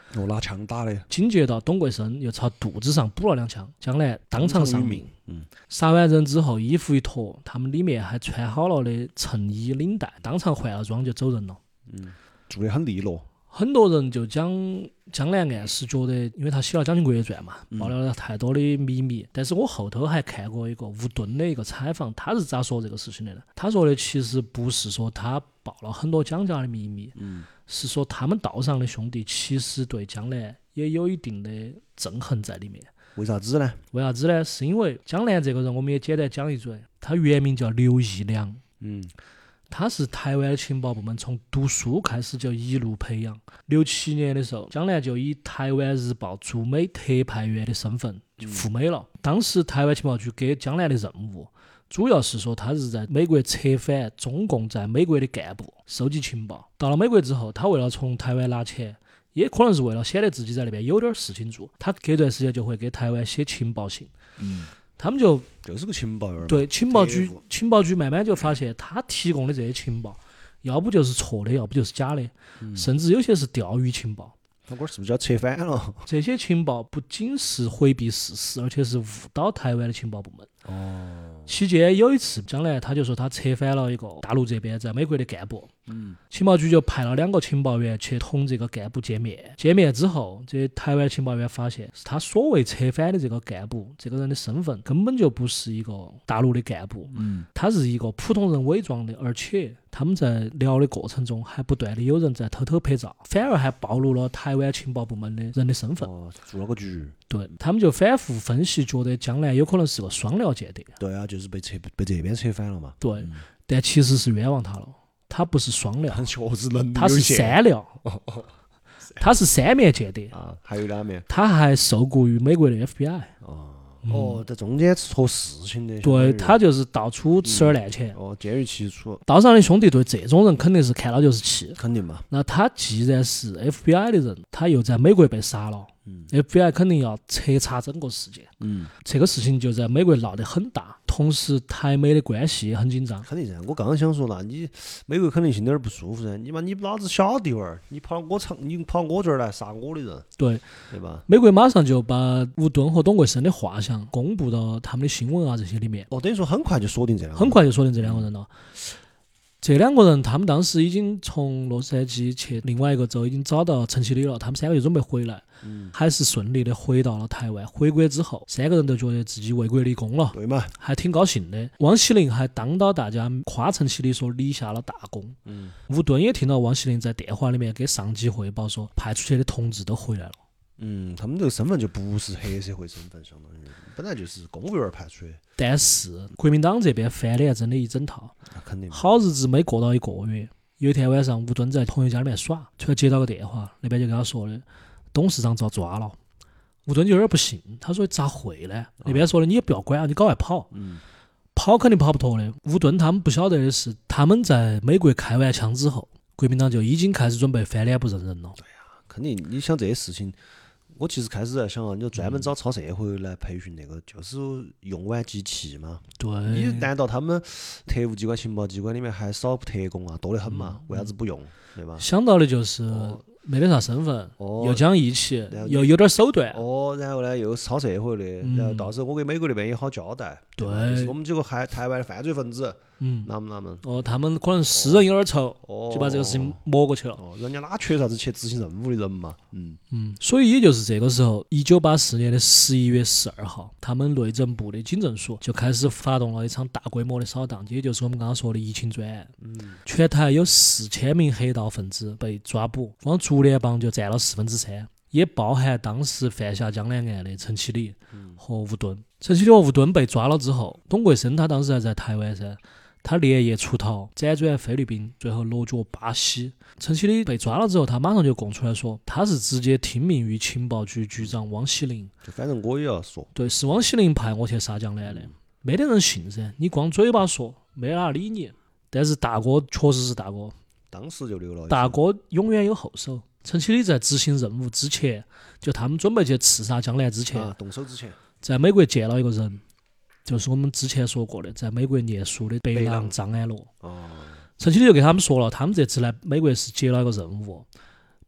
哦，拿枪打的， 紧接着董桂生又朝肚子上补了两枪，江南当场丧命。 嗯， 杀完人之后，衣服一脱，他们里面还穿好了的衬衣领带，当场换了装就走人了。 嗯，做得很利落。 很多人就讲江南案是觉得，因为他写了《将军国传》嘛，爆料了太多的秘密。但是我后头还看过一个吴敦的一个采访，他是咋说这个事情的呢？他说的其实不是说他爆了很多江家的秘密， 嗯， 是说他们道上的兄弟其实对江南也有一定的憎恨在里面。 为啥子呢？ 为啥子呢？是因为江南这个人，我们也简单讲一嘴，他原名叫刘义良。 嗯。 他是台湾的情报部门从读书开始就一路培养。六七年的时候，江南就以台湾日报驻美特派员的身份就赴美了。当时台湾情报局给江南的任务，主要是说他是在美国策反中共在美国的干部，收集情报。到了美国之后，他为了从台湾拿钱，也可能是为了显得自己在那边有点事情做，他隔段时间就会给台湾写情报信。 嗯。 他们就就是个情报员， 对情报局，情报局慢慢就发现他提供的这些情报，要不就是错的，要不就是假的， 嗯、 甚至有些是钓鱼情报。 那会儿是不是要扯反了？ 这些情报不仅是回避事实，而且是误导台湾的情报部门。 哦。 期间有一次，江南他就说他策反了一个大陆这边在美国的干部， 嗯， 情报局就派了两个情报员去同这个干部见面。见面之后，这台湾情报员发现，他所谓策反的这个干部，这个人的身份根本就不是一个大陆的干部， 嗯， 他是一个普通人伪装的，而且他们在聊的过程中还不断的有人在偷偷拍照，反而还暴露了台湾情报部门的人的身份。 哦，做了个局。 对，他们就反复分析，觉得江南有可能是个双料间谍。 对啊，就是被扯被这边扯反了嘛。 对， 嗯、 但其实是冤枉他了，他不是双料， 确实能力他是三料， 哦哦、 他是三面间谍啊，还有两面， 他还受雇于美国的 F B I。 哦。 嗯、 哦，在中间做事情的， 对，他就是到处吃点烂钱、 嗯。哦，监狱起处。 道上的兄弟对这种人肯定是看到就是气， 肯定嘛。 那他既然是 F B I 的人，他又在美国被杀了， 嗯 ，F B I 肯定要彻查整个事件。 嗯， 这个事情就在美国闹得很大，同时台美的关系也很紧张。 肯定噻，我刚刚想说了，你美国肯定心里有点不舒服噻，你妈你老子小弟娃儿，你跑到我厂，你跑到我这儿来杀我的人， 对对吧？ 美国马上就把吴敦和董桂生的画像公布到他们的新闻啊这些里面。 哦，等于说很快就锁定这两个人， 很快就锁定这两个人了。这两个人，他们当时已经从洛杉矶去另外一个州已经找到陈其礼了，他们三个就准备回来， 嗯， 还是顺利的回到了台湾。回国之后，三个人都觉得自己为国立功了， 对嘛， 还挺高兴的。汪锡林还当到大家夸陈其礼说立下了大功。 嗯， 吴敦也听到汪锡林在电话里面给上级汇报说，派出去的同志都回来了。 嗯，他们这个身份就不是黑社会身份，相当于本来就是公务员派出去。 但是国民党这边翻脸真的一整套， 那肯定。 好日子没过到一个月，有一天晚上，吴敦在朋友家里面耍，突然接到个电话，那边就跟他说的，董事长遭抓了。吴敦就有点不信，他说咋会呢？那边说的你也不要管啊，你搞外跑。 嗯， 跑肯定跑不脱的。吴敦他们不晓得的是，他们在美国开完枪之后，国民党就已经开始准备翻脸不认人了。 对呀，肯定。你想这些事情。我其实开始在想啊，你就专门找超社会来培训那个，就是用完即弃嘛。 对。 你难道他们特务机关、情报机关里面还少特工啊？多得很嘛？为啥子不用？对吧？ 想到的就是没得啥身份，又讲义气，又有点手段。 哦，然后呢，又是超社会的，然后到时候我给美国那边也好交代。 对。 就是我们几个台台湾的犯罪分子。 嗯， 那么那么哦，他们可能私人有点仇， 哦、 就把这个事情抹过去了。 哦，人家哪缺啥子去执行任务的人嘛？嗯嗯，所以也就是这个时候，一九八四年的十一月十二号，他们内政部的警政署就开始发动了一场大规模的扫荡，也就是我们刚刚说的疫情专案。 嗯， 全台有四千名黑道分子被抓捕，光竹联帮就占了四分之三，也包含当时犯下江南案的陈其礼和吴敦。陈其礼和吴敦被抓了之后，董桂生他当时还在台湾噻。他连夜出逃，辗转菲律宾，最后落脚巴西。陈其礼被抓了之后，他马上就供出来说，他是直接听命于情报局局长汪锡林。 就反正我也要说， 对，是汪锡林派我去杀江南的，没得人信噻。你光嘴巴说，没人理你。但是大哥确实是大哥， 当时就留了。 大哥永远有后手。陈其礼在执行任务之前，就他们准备去刺杀江南之前， 啊，动手之前， 在美国见了一个人。就是我们之前说过的，在美国念书的北狼张安乐。 哦， 陈其礼就给他们说了，他们这次来美国是接了一个任务，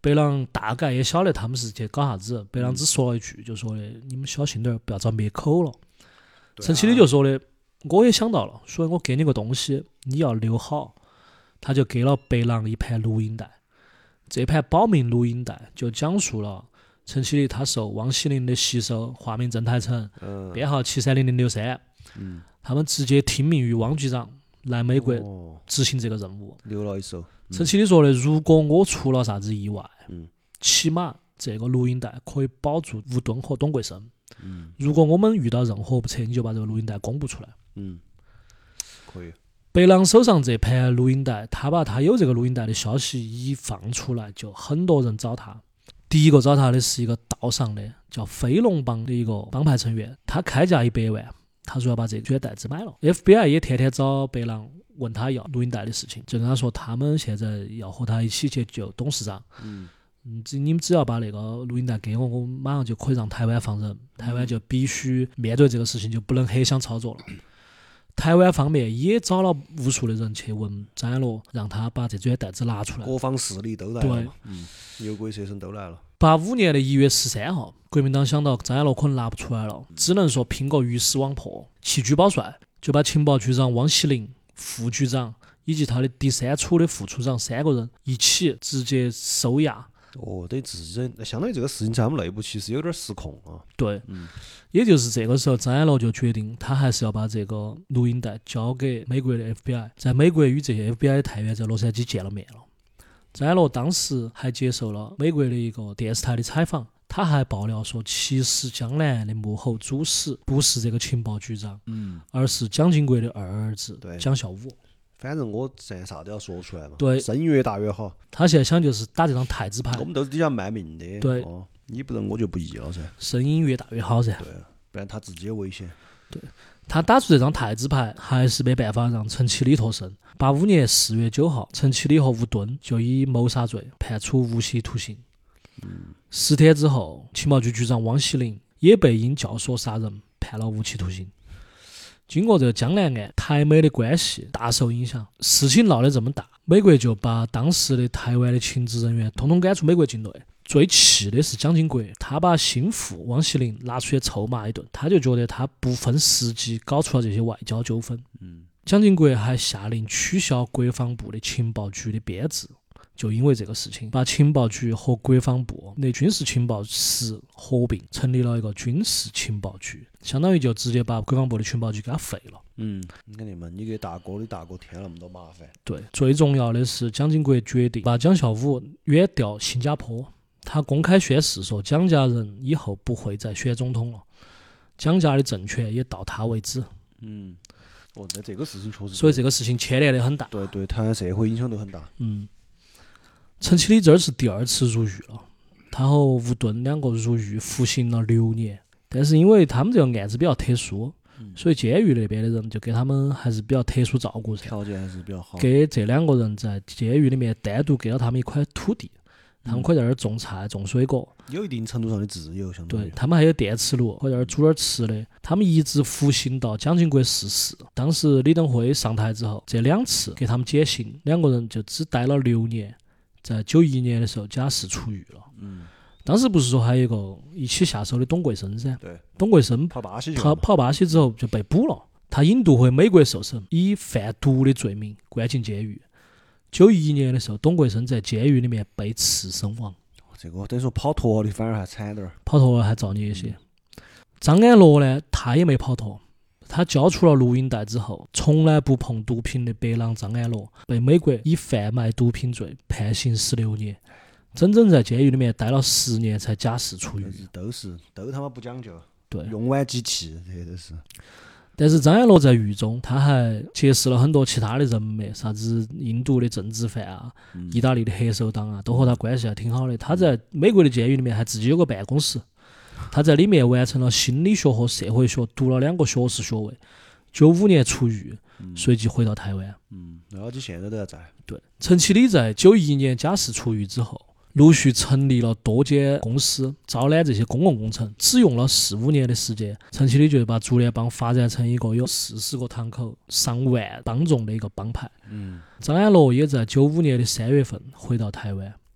白狼大概也晓得他们是去搞啥子，白狼只说了一句，就说的你们小心点，不要遭灭口了。陈其礼就说的，我也想到了，所以我给你个东西，你要留好。他就给了白狼一盘录音带，这盘保命录音带就讲述了陈其礼他受汪希林的吸收，化名郑泰成， 嗯编号七三零零六三， 嗯， 他们直接听命于汪局长来美国执行这个任务。 留了一手。 陈其礼说的，如果我出了啥子意外， 嗯， 起码这个录音带可以保住吴敦和董桂生。 嗯， 如果我们遇到任何不测，你就把这个录音带公布出来。 嗯，可以。 白狼手上这盘录音带，他把他有这个录音带的消息一放出来，就很多人找他。第一个找他的是一个道上的叫飞龙帮的一个帮派成员，他开价一百万，他说要把这卷带子买了。F B I 也天天找白狼问他要录音带的事情，就跟他说他们现在要和他一起去救董事长。 嗯， 你们只要把那个录音带给我，我马上就可以让台湾放人，台湾就必须面对这个事情，就不能黑箱操作了。台湾方面也找了无数的人去问张安乐，让他把这卷带子拿出来。 各方势力都来了嘛，嗯，牛鬼蛇神都来了。 八五年的一月十三号，国民党想到张安乐可能拿不出来了，只能说拼个鱼死网破。弃车保帅就把情报局长汪希林、副局长以及他的第三处的副处长三个人一起直接收押。 哦，对自己相当于这个事情在他们内部其实有点失控啊。 对， 嗯， 也就是这个时候，张安乐就决定他还是要把这个录音带交给美国的 F B I， 在美国与这些 F B I 的探员在洛杉矶见了面了。张安乐当时还接受了美国的一个电视台的采访，他还爆料说，其实江南的幕后主使不是这个情报局长， 嗯， 而是蒋经国的二儿子蒋孝武。 反正我现在啥都要说出来嘛， 对， 声音越大越好。 他现在想就是打这张太子牌， 我们都是底下卖命的。 对， 哦，你不能我就不义了噻。 声音越大越好噻。 对，不然他自己有危险。 对，他打出这张太子牌，还是没办法让陈其礼脱身。八五年四月九号，陈其礼和吴敦就以谋杀罪判处无期徒刑。 嗯， 十天之后，情报局局长汪希林也被因教唆杀人判了无期徒刑。经过这个江南案，台美的关系大受影响。事情闹得这么大，美国就把当时的台湾的情治人员统统赶出美国境内。最气的是蒋经国，他把心腹汪希林拿出去臭骂一顿，他就觉得他不分时机搞出了这些外交纠纷。 嗯， 蒋经国还下令取消国防部的情报局的编制。就因为这个事情，把情报局和国防部的军事情报室合并，成立了一个军事情报局，相当于就直接把国防部的情报局给它废了。 嗯，你看你们，你给大哥的大哥添了那么多麻烦。 对，最重要的是蒋经国决定把蒋孝武远调新加坡，他公开宣誓说蒋家人以后不会再选总统了，蒋家的政权也到他为止。 嗯，哦，那这个事情确实， 所以这个事情牵连得很大。 对对，台湾社会影响都很大。 嗯。陈其礼这儿是第二次入狱了，他和吴敦两个入狱服刑了六年，但是因为他们这个案子比较特殊， 嗯、 所以监狱那边的人就给他们还是比较特殊照顾噻， 条件还是比较好。 给这两个人在监狱里面单独给了他们一块土地，他们可以在那儿种菜、种水果， 有一定程度上的自由，相当于。 对，他们还有电磁炉，可以在那儿煮点吃的。他们一直服刑到蒋经国逝世。当时李登辉上台之后，这两次给他们减刑，两个人就只待了六年。在九一年的时候假释出狱了。 嗯， 当时不是说还有一个一起下手的董桂生噻？ 对， 董桂生跑巴西去他跑巴西之后就被捕了，他引渡回美国受审，以贩毒的罪名关进监狱。九一年的时候，董桂生在监狱里面被刺身亡。 这个等于说跑脱了的反而还惨点儿， 跑脱了还造孽一些。张安乐呢，他也没跑脱。他交出了录音带之后，从来不碰毒品的白狼张安乐被美国以贩卖毒品罪判刑十六年，整整在监狱里面待了十年才假释出狱。 都是都他妈不讲究， 对， 用完即弃，这些都是。 但是张安乐在狱中，他还结识了很多其他的人脉，啥子印度的政治犯啊、嗯、意大利的黑手党啊，都和他关系还挺好的。他在美国的监狱里面还自己有个办公室。他在里面完成了心理学和社会学，读了两个学士学位。九五年出狱，嗯、随即回到台湾。 嗯，然后就现在都还在。 对，陈其礼在九一年假释出狱之后，陆续成立了多间公司，招揽这些公共工程。只用了四五年的时间，陈其礼就把竹联帮发展成一个有四十个堂口、上万帮众的一个帮派。 嗯， 张安乐也在九五年的三月份回到台湾。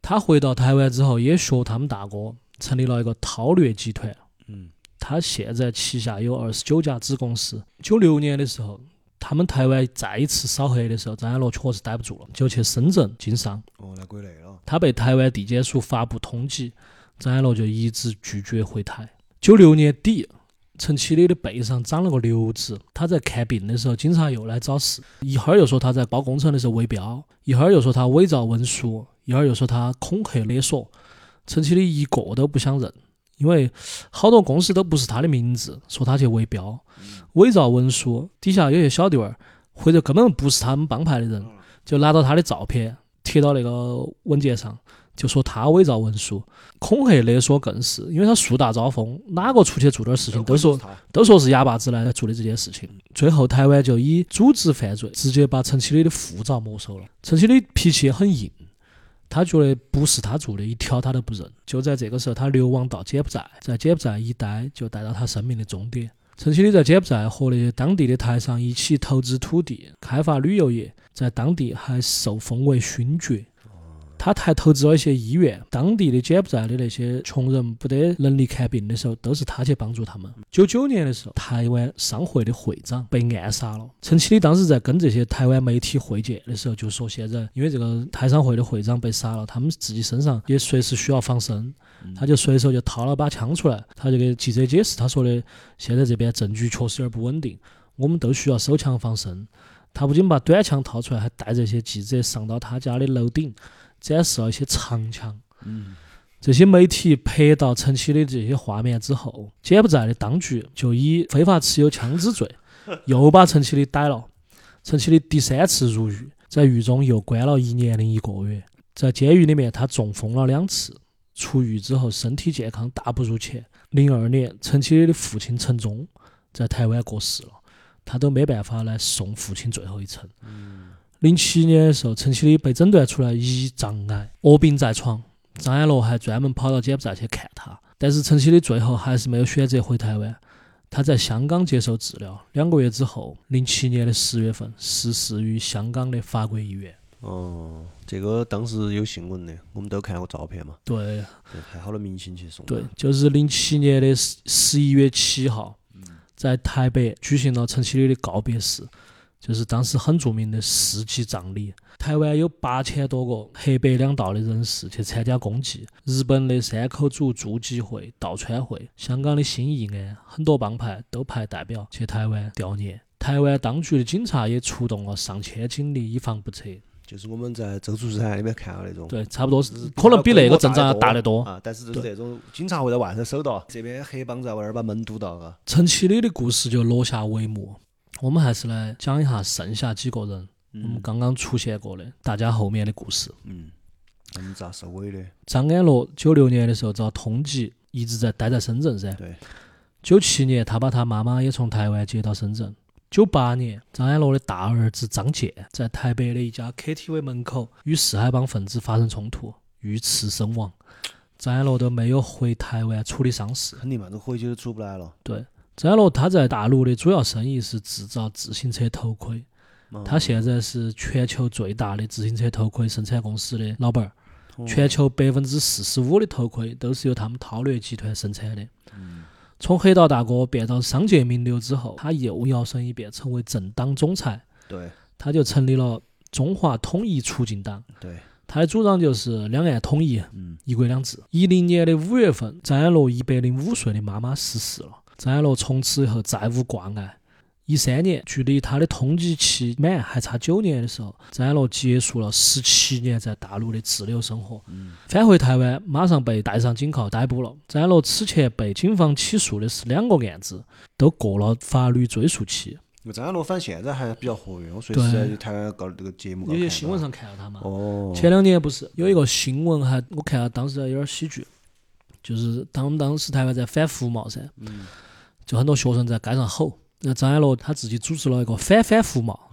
他回到台湾之后，也学他们大哥成立了一个韬略集团。 嗯， 他现在旗下有二十九家子公司。九六年的时候，他们台湾再一次扫黑的时候，张安乐确实待不住了，就去深圳经商。 哦，来国内了。 他被台湾地检署发布通缉，张安乐就一直拒绝回台。九六年底，陈其礼的背上长了个瘤子，他在看病的时候，警察又来找事，一会儿又说他在包工程的时候围标，一会儿又说他伪造文书，一会儿又说他恐吓勒索。陈其礼一个都不想认，因为好多公司都不是他的名字，说他去围标、伪造文书，底下有些小弟儿或者根本不是他们帮派的人，就拿到他的照片贴到那个文件上，就说他伪造文书，恐吓勒索更是，因为他树大招风，哪个出去做点事情都说都说是哑巴子来做的这件事情。最后台湾就以组织犯罪直接把陈其礼的护照没收了。陈其礼脾气也很硬，他觉得不是他做的，一条他都不认。就在这个时候，他流亡到柬埔寨，在柬埔寨一待就待到他生命的终点。陈其礼在柬埔寨和那些当地的台商一起投资土地，开发旅游业，在当地还受封为勋爵。他还投资了一些医院，当地的柬埔寨的那些穷人不得能力看病的时候，都是他去帮助他们。九九年的时候，台湾商会的会长被暗杀了。陈其礼当时在跟这些台湾媒体会见的时候，就说现在因为这个台商会的会长被杀了，他们自己身上也随时需要防身，他就随手就掏了把枪出来，他就给记者解释，他说的现在这边证据确实有点不稳定，我们都需要手枪防身。他不仅把短枪掏出来，还带着一些记者上到他家的楼顶，展示了一些长枪。 嗯， 这些媒体拍到陈其礼这些画面之后，柬埔寨的当局就以非法持有枪支罪又把陈其礼逮了。陈其礼第三次入狱，在狱中又关了一年零一个月。在监狱里面，他中风了两次，出狱之后身体健康大不如前。零二年，陈其礼的父亲陈忠在台湾过世了，他都没办法来送父亲最后一程。零七年的时候，陈其礼被诊断出来胰脏癌，卧病在床。张安乐还专门跑到柬埔寨去看他，但是陈其礼最后还是没有选择回台湾，他在香港接受治疗。两个月之后，零七年的十月份逝世于香港的法国医院。 哦，这个当时有新闻的，我们都看过照片嘛。 对， 对，还好多明星去送。 对，就是零七年的十一月七号，在台北举行了陈其礼的告别式。就是当时很著名的世纪葬礼，台湾有八千多个黑白两道的人士去参加公祭，日本的山口组筑基会、道川会，香港的新义安，很多帮派都派代表去台湾悼念。台湾当局的警察也出动了上千警力以防不测。 就是我们在周竹山里面看到那种， 对，差不多是，可能比那个阵仗要大得多啊。但是就是这种警察会在外头守到，这边黑帮在外边把门堵到啊。 陈其礼的故事就落下帷幕。我们还是来讲一下剩下几个人，嗯、我们刚刚出现过的，大家后面的故事。 嗯，他们咋收尾的？ 张安乐九六年的时候遭通缉，一直在待在深圳噻。 对。 九七年，他把他妈妈也从台湾接到深圳。九八年，张安乐的大儿子张健在台北的一家 K T V 门口与四海帮分子发生冲突，遇刺身亡。张安乐都没有回台湾处理丧事， 肯定嘛，都回去都出不来了。 对。张安乐他在大陆的主要生意是制造自行车头盔，他现在是全球最大的自行车头盔生产公司的老板，全球百分之四十五的头盔都是由他们韬略集团生产的。从黑道大哥变到商界名流之后，他又摇身一变成为政党总裁， 对， 他就成立了中华统一促进党。 对， 他的主张就是两岸统一， 嗯， 一国两制。一零年的五月份，张安乐一百零五岁的妈妈逝世了。张安乐从此以后再无挂碍。一三年，距离他的通缉期满还差九年的时候，张安乐结束了十七年在大陆的自留生活， 嗯、 返回台湾，马上被带上警铐逮捕了。张安乐此前被警方起诉的是两个案子，都过了法律追诉期。 张安乐反正现在还比较活跃，我随时在台湾搞这个节目， 有些新闻上看到他嘛。 哦， 前两年不是有一个新闻还我看到当时有点喜剧，就是当当时台湾在反服贸噻。 嗯。 就很多学生在街上吼，那张安乐他自己组织了一个反反服贸，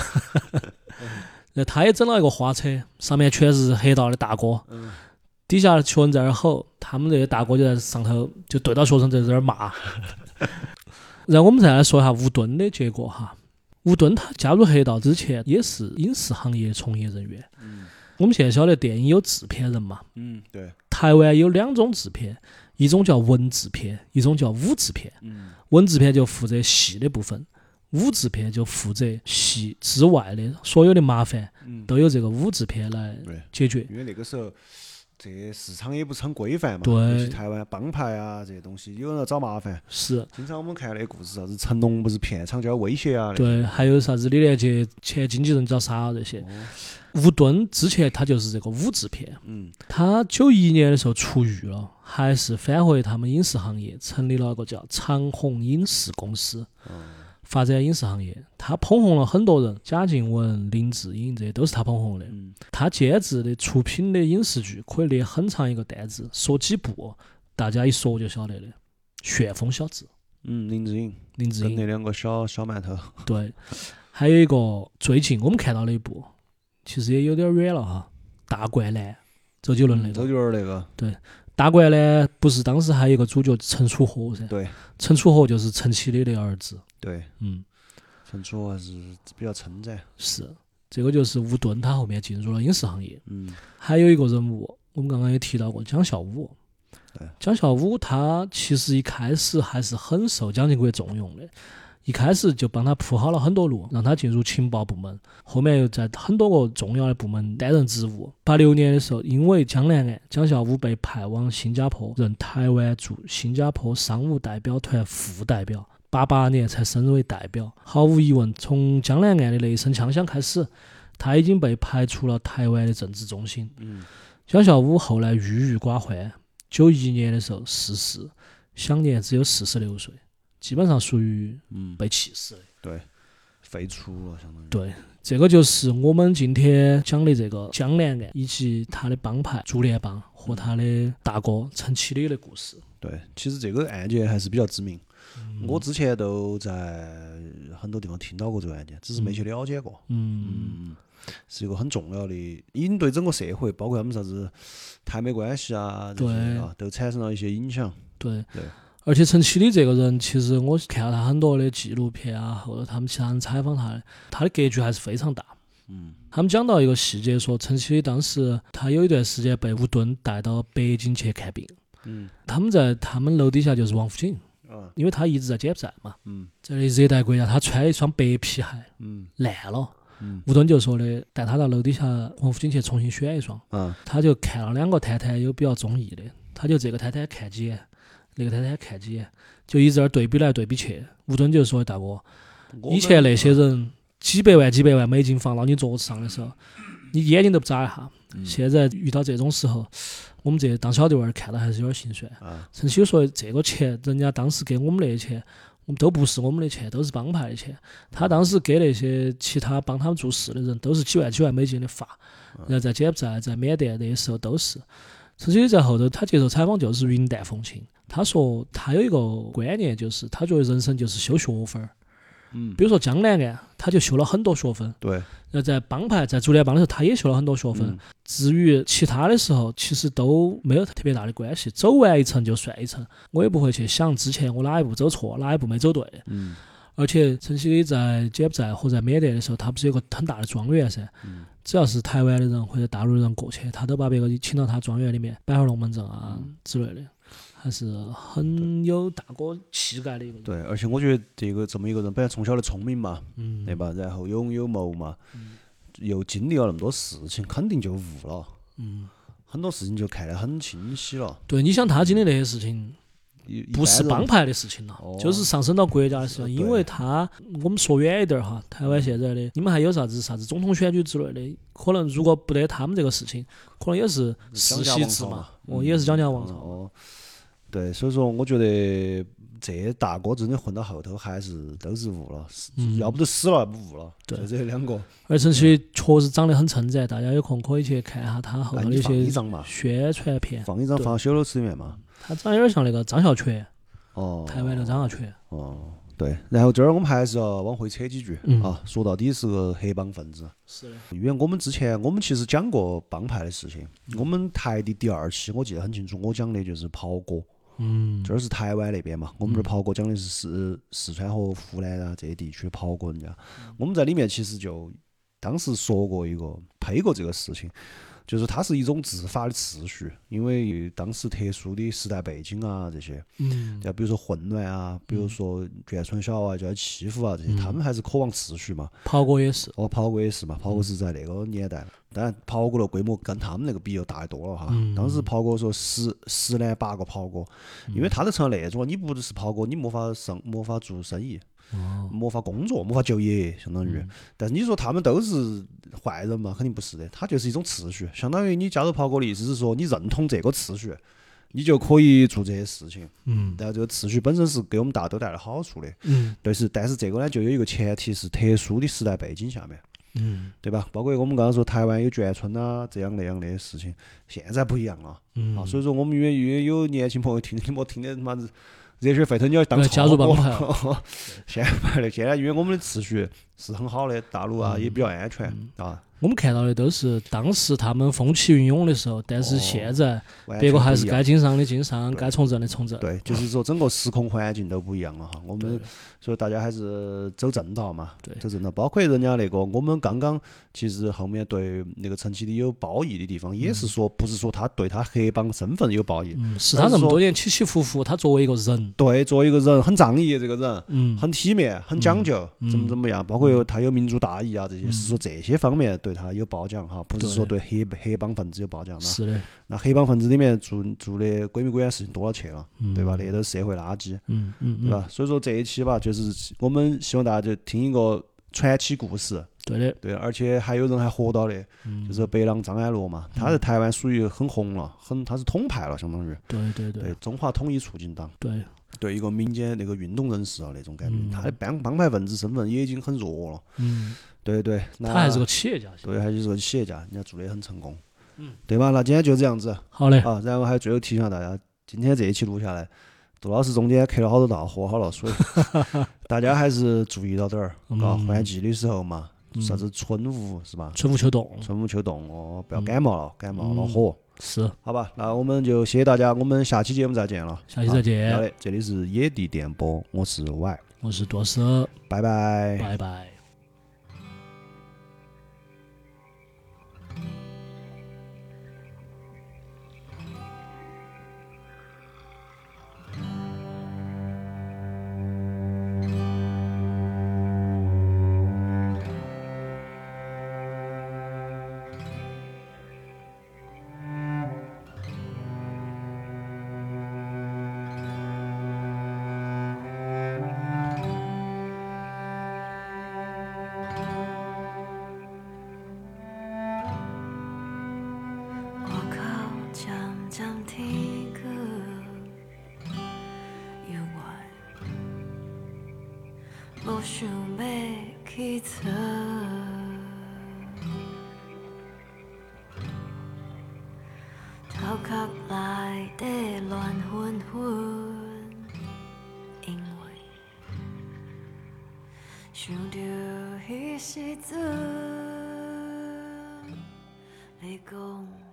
那他也整了一个花车，上面全是黑道的大哥，底下学生在那儿吼，他们这些大哥就在上头就对到学生在这儿骂。然后我们再来说一下吴敦的结果哈，吴敦他加入黑道之前也是影视行业从业人员， 我们现在晓得电影有制片人嘛， 嗯，对， 台湾有两种制片，一种叫文制片，一种叫武制片。 嗯， 文制片就负责戏的部分，武制片就负责戏之外的所有的麻烦， 嗯， 都由这个武制片来解决。 因为那个时候这市场也不是很规范嘛， 对， 尤其台湾帮派啊这些东西，有人要找麻烦。 是， 经常我们看那个故事，啥子成龙不是片场就要威胁啊。 对，还有啥子李连杰前经纪人遭杀啊这些。 哦吴敦之前他就是这个武制片， 嗯， 他九一年的时候出狱了，还是返回他们影视行业，成立了一个叫长虹影视公司， 嗯， 发展影视行业。他捧红了很多人，贾静雯、林志颖这些都是他捧红的。 嗯， 他监制的出品的影视剧可以列很长一个单子，说几部大家一说就晓得的。旋风小子， 嗯，林志颖， 林志颖跟那两个小小馒头。 对，还有一个最近我们看到的一部。其实也有点远了哈，大灌篮，周杰伦那个。 周杰伦那个。 对，大灌篮不是当时还有一个主角陈楚河噻？ 对。 陈楚河就是陈其礼的儿子。 对。 嗯。 陈楚河还是比较称赞。 是，这个就是吴敦，他后面进入了影视行业。 嗯。 还有一个人物，我们刚刚也提到过，蒋孝武。 对。 蒋孝武他其实一开始还是很受蒋经国重用的。一开始就帮他铺好了很多路，让他进入情报部门，后面又在很多个重要的部门担任职务。八六年的时候，因为江南案，蒋孝武被派往新加坡，任台湾驻新加坡商务代表团副代表。八八年才升为代表。毫无疑问，从江南案的那一声枪响开始，他已经被排除了台湾的政治中心。 嗯， 蒋孝武后来郁郁寡欢，九一年的时候逝世，享年只有四十六岁。基本上属于被气死的、嗯， 对，废除了相当于。 对，这个就是我们今天讲的这个江南案以及他的帮派竹联帮和他的大哥陈其礼的故事。 对，其实这个案件还是比较知名， 嗯、 我之前都在很多地方听到过这个案件，只是没去了解过。 嗯， 嗯是一个很重要的，已经对整个社会，包括他们啥子台美关系啊这些啊，都产生了一些影响。 对对。 而且陈其礼这个人，其实我看了他很多的纪录片啊，或者他们其他人采访他的，他的格局还是非常大。 嗯， 他们讲到一个细节，说陈其礼当时他有一段时间被吴敦带到北京去看病。 嗯， 他们在他们楼底下就是王府井， 啊， 因为他一直在柬埔寨嘛。 嗯， 在热带国家，他穿一双白皮鞋， 嗯， 烂了。 嗯， 吴敦就说的，带他到楼底下王府井去重新选一双。 啊， 他就看了两个摊摊有比较中意的，他就这个摊摊看几眼。那个摊摊看几眼，就一直在对比来对比去。吴敦就说：“大哥，以前那些人几百万、几百万美金放到你桌子上的时候，你眼睛都不眨一下。 嗯、 现在遇到这种时候，我们这当小弟娃儿看到还是有点心酸。 啊” 陈其礼说：“这个钱，人家当时给我们那些钱，我们都不是我们的钱，都是帮派的钱。他当时给那些其他帮他们做事的人，都是几万、几万美金的发。然后在柬埔寨、在缅甸那些时候都是。”陈其礼在后头，他接受采访就是云淡风轻。他说他有一个观念，就是他觉得人生就是修学分儿。 嗯， 比如说江南案，他就修了很多学分。 对。 然后在帮派、在竹联帮的时候，他也修了很多学分。嗯、至于其他的时候，其实都没有特别大的关系，走完一层就算一层。我也不会去想之前我哪一步走错，哪一步没走对。 嗯。 而且陈其礼在柬埔寨或在缅甸的时候，他不是有个很大的庄园噻？ 嗯。 只要是台湾的人或者大陆的人过去，他都把别个请到他庄园里面摆会儿龙门阵啊之类的。还是很有大哥气概的一个人。 对，而且我觉得这个这么一个人，本来从小的聪明嘛， 嗯， 对吧？然后有勇有谋嘛，嗯、又经历了那么多事情，肯定就悟了。 嗯， 很多事情就看得很清晰了。 对，你想他经历那些事情，不是帮派的事情了，哦、就是上升到国家的事情。因为他，我们说远一点哈，台湾现在的，你们还有啥子啥子总统选举之类的，可能如果不得他们这个事情，可能也是世袭制嘛，哦，也是蒋家王朝。 哦。对，所以说我觉得这大哥真的混到后头还是都是悟了，嗯、要不就死了，要不悟了。 对， 就这两个。 而陈其礼确实长得很称赞，大家有空可以去看一下他后头的一些宣传片。 放一张放修楼池里面嘛。 他长得有点像那个张孝全。 哦。 台湾的张孝全。 哦。对，然后这儿我们还是要往回扯几句、 嗯、 啊，说到底是个黑帮分子。 是的。 因为我们之前我们其实讲过帮派的事情，嗯、我们台的第二期我记得很清楚，我讲的就是袍哥。 嗯， 这儿是台湾那边嘛，我们这儿袍哥讲的是四四川和湖南啊这些地区袍哥人家，嗯、我们在里面其实就当时说过一个批过这个事情。就是它是一种自发的秩序，因为当时特殊的时代背景啊这些， 嗯， 就比如说混乱啊，比如说眷村小娃就要欺负啊这些， 嗯、 他们还是渴望秩序嘛。 跑哥也是， 哦，跑哥也是嘛，跑哥是在那个年代，当然跑哥的规模跟他们那个比又大得多了哈。 嗯、 当时跑哥说十十年八个跑哥，因为他都成了那种，你不是跑哥，你没法生，没法做生意。 哦， 没法工作，没法就业，相当于。 嗯、 但是你说他们都是坏人嘛？肯定不是的，他就是一种秩序，相当于你加入跑哥的意思是说，你认同这个秩序，你就可以做这些事情。 嗯， 然后这个秩序本身是给我们大家都带来好处的。 嗯， 对是，但是这个呢，就有一个前提是特殊的时代背景下面。 嗯， 对吧？包括我们刚刚说台湾有眷村啊，这样那样的事情，现在不一样了。 嗯， 啊，所以说我们越越有年轻朋友听，你莫听的他妈热血沸腾，你要当加入帮派。 现在不的，现在因为我们的秩序是很好的，大陆啊、嗯、也比较安全、嗯、啊。 我们看到的都是当时他们风起云涌的时候，但是现在别个还是该经商的经商，该从政的从政。 对，就是说整个时空环境都不一样了哈。我们所以大家还是走正道嘛， 对， 走正道。包括人家那个，我们刚刚其实后面对那个陈启礼有褒义的地方，也是说不是说他对他黑帮身份有褒义， 嗯，是他这么多年起起伏伏，他作为一个人， 对，作为一个人很仗义，这个人， 嗯， 很体面，很讲究， 嗯、 怎么怎么样，包括有他有民族大义啊这些，是说这些方面对他有褒奖哈，不是说对黑黑帮分子有褒奖的。 是的。 那黑帮分子里面做做的鬼迷鬼眼事情多了去了，嗯、对吧？那都是社会垃圾， 嗯嗯， 对吧？所以说这一期吧，就是我们希望大家就听一个传奇故事。 对的， 对，而且还有人还活到的， 嗯、 就是北朗张安乐嘛，他在台湾属于很红了，很他是统派了，相当于。 对对对。 对，中华统一促进党。 对。 对一个民间那个运动人士啊，那种感觉，嗯、他的帮帮派分子身份也已经很弱了。 嗯， 对对， 他还是个企业家。 对，还是个企业家，人家做得很成功。 嗯， 对吧？那今天就这样子。 好嘞。 啊，然后还有最后提醒大家，今天这一期录下来，杜老师中间磕了好多道，喝好了水，大家还是注意到点儿。 嗯、 啊，换季的时候嘛，嗯、啥子春捂是吧？ 春捂秋冻。 春捂秋冻哦，不要感冒了，嗯、感冒恼火。 是， 好吧，那我们就谢谢大家，我们下期节目再见了。 下期再见。 好的，这里是野地电波，我是 Y， 我是多士， 拜拜， 拜拜。 无想要去找，头壳内底乱纷纷，因为想着迄时阵你讲。